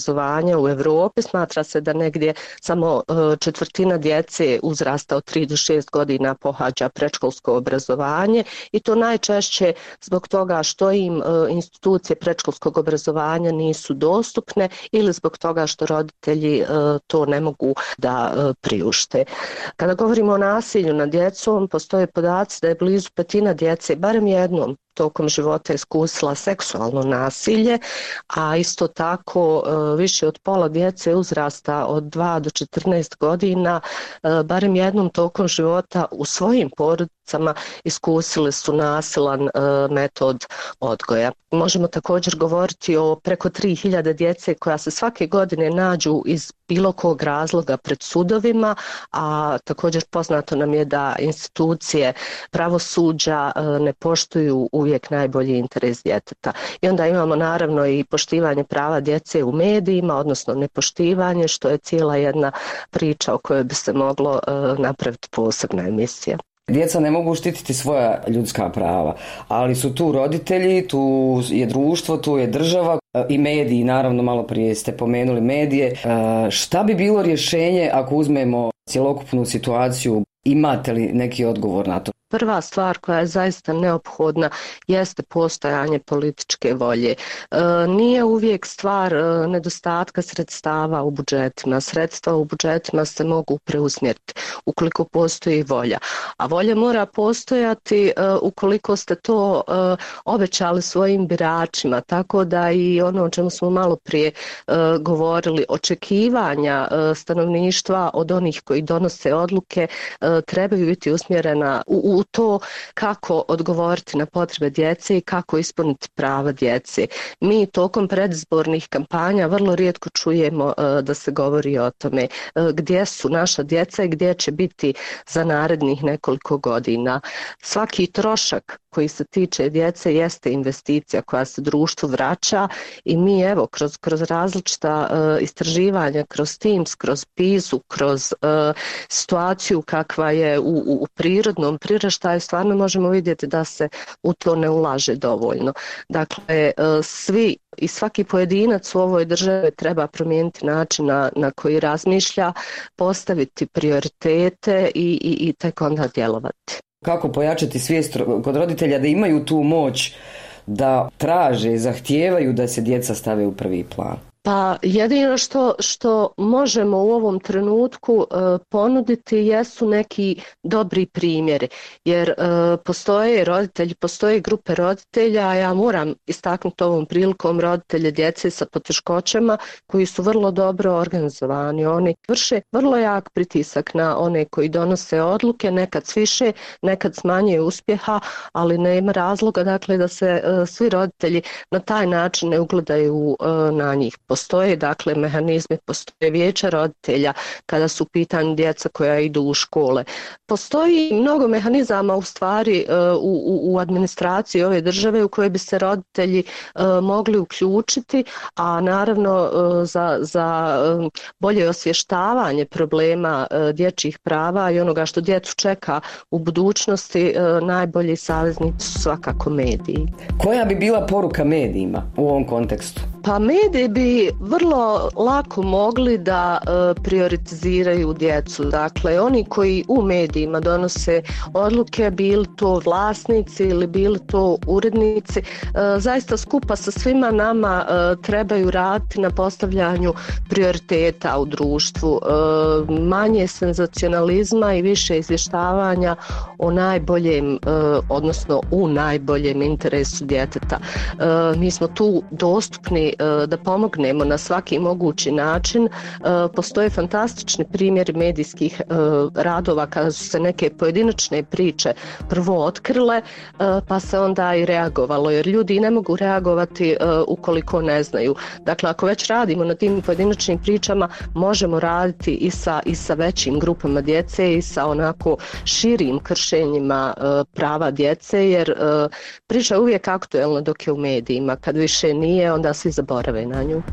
obrazovanja u Europi. Smatra se da negdje samo četvrtina djece uzrasta od tri do šest godina pohađa predškolsko obrazovanje i to najčešće zbog toga što im institucije predškolskog obrazovanja nisu dostupne ili zbog toga što roditelji to ne mogu da priušte. Kada govorimo o nasilju nad djecom, postoje podaci da je blizu petina djece, barem jednom tokom života iskusila seksualno nasilje, a isto tako više od pola djece uzrasta od dva do četrnaest godina, barem jednom tokom života u svojim porodicama iskusili su nasilan metod odgoja. Možemo također govoriti o preko tri hiljade djece koja se svake godine nađu iz bilo kog razloga pred sudovima, a također poznato nam je da institucije pravosuđa ne poštuju uvijek najbolji interes djeteta. I onda imamo naravno i poštivanje prava djece u medijima, odnosno nepoštivanje, što je cijela jedna priča o kojoj bi se moglo napraviti posebna emisija. Djeca ne mogu štititi svoja ljudska prava, ali su tu roditelji, tu je društvo, tu je država i mediji, naravno malo prije ste pomenuli medije. Šta bi bilo rješenje ako uzmemo cjelokupnu situaciju? Imate li neki odgovor na to? Prva stvar koja je zaista neophodna jeste postojanje političke volje. E, nije uvijek stvar e, nedostatka sredstava u budžetima. Sredstva u budžetima se mogu preusmjeriti ukoliko postoji volja. A volja mora postojati e, ukoliko ste to e, obećali svojim biračima. Tako da i ono o čemu smo malo prije e, govorili, očekivanja e, stanovništva od onih koji donose odluke e, trebaju biti usmjerena u, u to kako odgovoriti na potrebe djece i kako ispuniti prava djece. Mi tokom predizbornih kampanja vrlo rijetko čujemo uh, da se govori o tome uh, gdje su naša djeca i gdje će biti za narednih nekoliko godina. Svaki trošak koji se tiče djece jeste investicija koja se društvu vraća i mi evo kroz, kroz različita uh, istraživanja, kroz Teams, kroz PISA, kroz uh, situaciju kakva je u, u, u prirodnom priraštaju, stvarno možemo vidjeti da se u to ne ulaže dovoljno. Dakle, uh, svi i svaki pojedinac u ovoj državi treba promijeniti način na, na koji razmišlja, postaviti prioritete i, i, i tek onda djelovati. Kako pojačati svijest kod roditelja da imaju tu moć da traže, zahtijevaju da se djeca stave u prvi plan? Pa jedino što, što možemo u ovom trenutku e, ponuditi jesu neki dobri primjeri, jer e, postoje roditelji, postoje grupe roditelja, a ja moram istaknuti ovom prilikom roditelje djece sa poteškoćama koji su vrlo dobro organizovani. Oni vrše vrlo jak pritisak na one koji donose odluke, nekad s više, nekad s manje uspjeha, ali nema razloga dakle da se e, svi roditelji na taj način ne ugledaju e, na njih. Postoje dakle mehanizmi, postoje vijeća roditelja kada su u pitanju djeca koja idu u škole. Postoji mnogo mehanizama u stvari u, u, u administraciji ove države u koje bi se roditelji uh, mogli uključiti, a naravno uh, za, za uh, bolje osvještavanje problema uh, dječjih prava i onoga što djecu čeka u budućnosti, uh, najbolji saveznici su svakako mediji. Koja bi bila poruka medijima u ovom kontekstu? Pa mediji bi vrlo lako mogli da e, prioritiziraju djecu. Dakle, oni koji u medijima donose odluke, bili to vlasnici ili bili to urednici, e, zaista skupa sa svima nama e, trebaju raditi na postavljanju prioriteta u društvu. E, manje senzacionalizma i više izvještavanja o najboljem, e, odnosno u najboljem interesu djeteta. E, mi smo tu dostupni da pomognemo na svaki mogući način. Postoje fantastični primjeri medijskih radova kada su se neke pojedinačne priče prvo otkrile, pa se onda i reagovalo, jer ljudi ne mogu reagovati ukoliko ne znaju. Dakle, ako već radimo na tim pojedinačnim pričama, možemo raditi i sa, i sa većim grupama djece i sa onako širim kršenjima prava djece, jer priča je uvijek aktuelna dok je u medijima. Kad više nije, onda svi zaborave na nju.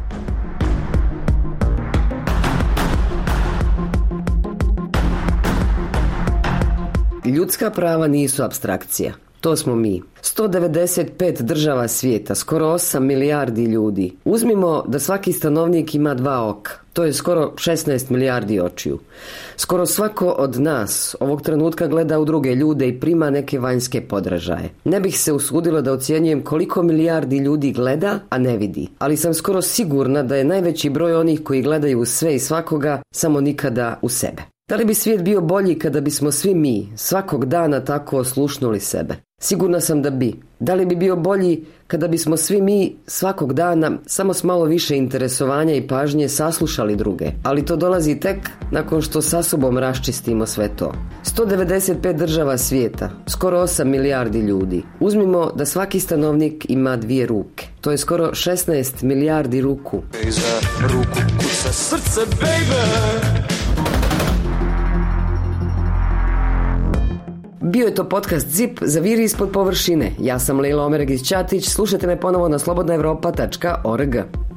Ljudska prava nisu apstrakcija. To smo mi. sto devedeset pet država svijeta, skoro osam milijardi ljudi. Uzmimo da svaki stanovnik ima dva oka. To je skoro šesnaest milijardi očiju. Skoro svako od nas ovog trenutka gleda u druge ljude i prima neke vanjske podražaje. Ne bih se usudila da ocjenjujem koliko milijardi ljudi gleda, a ne vidi. Ali sam skoro sigurna da je najveći broj onih koji gledaju u sve i svakoga, samo nikada u sebe. Da li bi svijet bio bolji kada bismo svi mi svakog dana tako oslušnuli sebe? Sigurna sam da bi. Da li bi bio bolji kada bismo svi mi svakog dana samo s malo više interesovanja i pažnje saslušali druge? Ali to dolazi tek nakon što sa sobom raščistimo sve to. sto devedeset pet država svijeta, skoro osam milijardi ljudi. Uzmimo da svaki stanovnik ima dvije ruke. To je skoro šesnaest milijardi ruku. Iza ruku kuca srce, baby. Bio je to podcast Zip, Zaviri ispod površine. Ja sam Lejla Omeregić-Ćatić, slušajte me ponovo na slobodna evropa tačka org.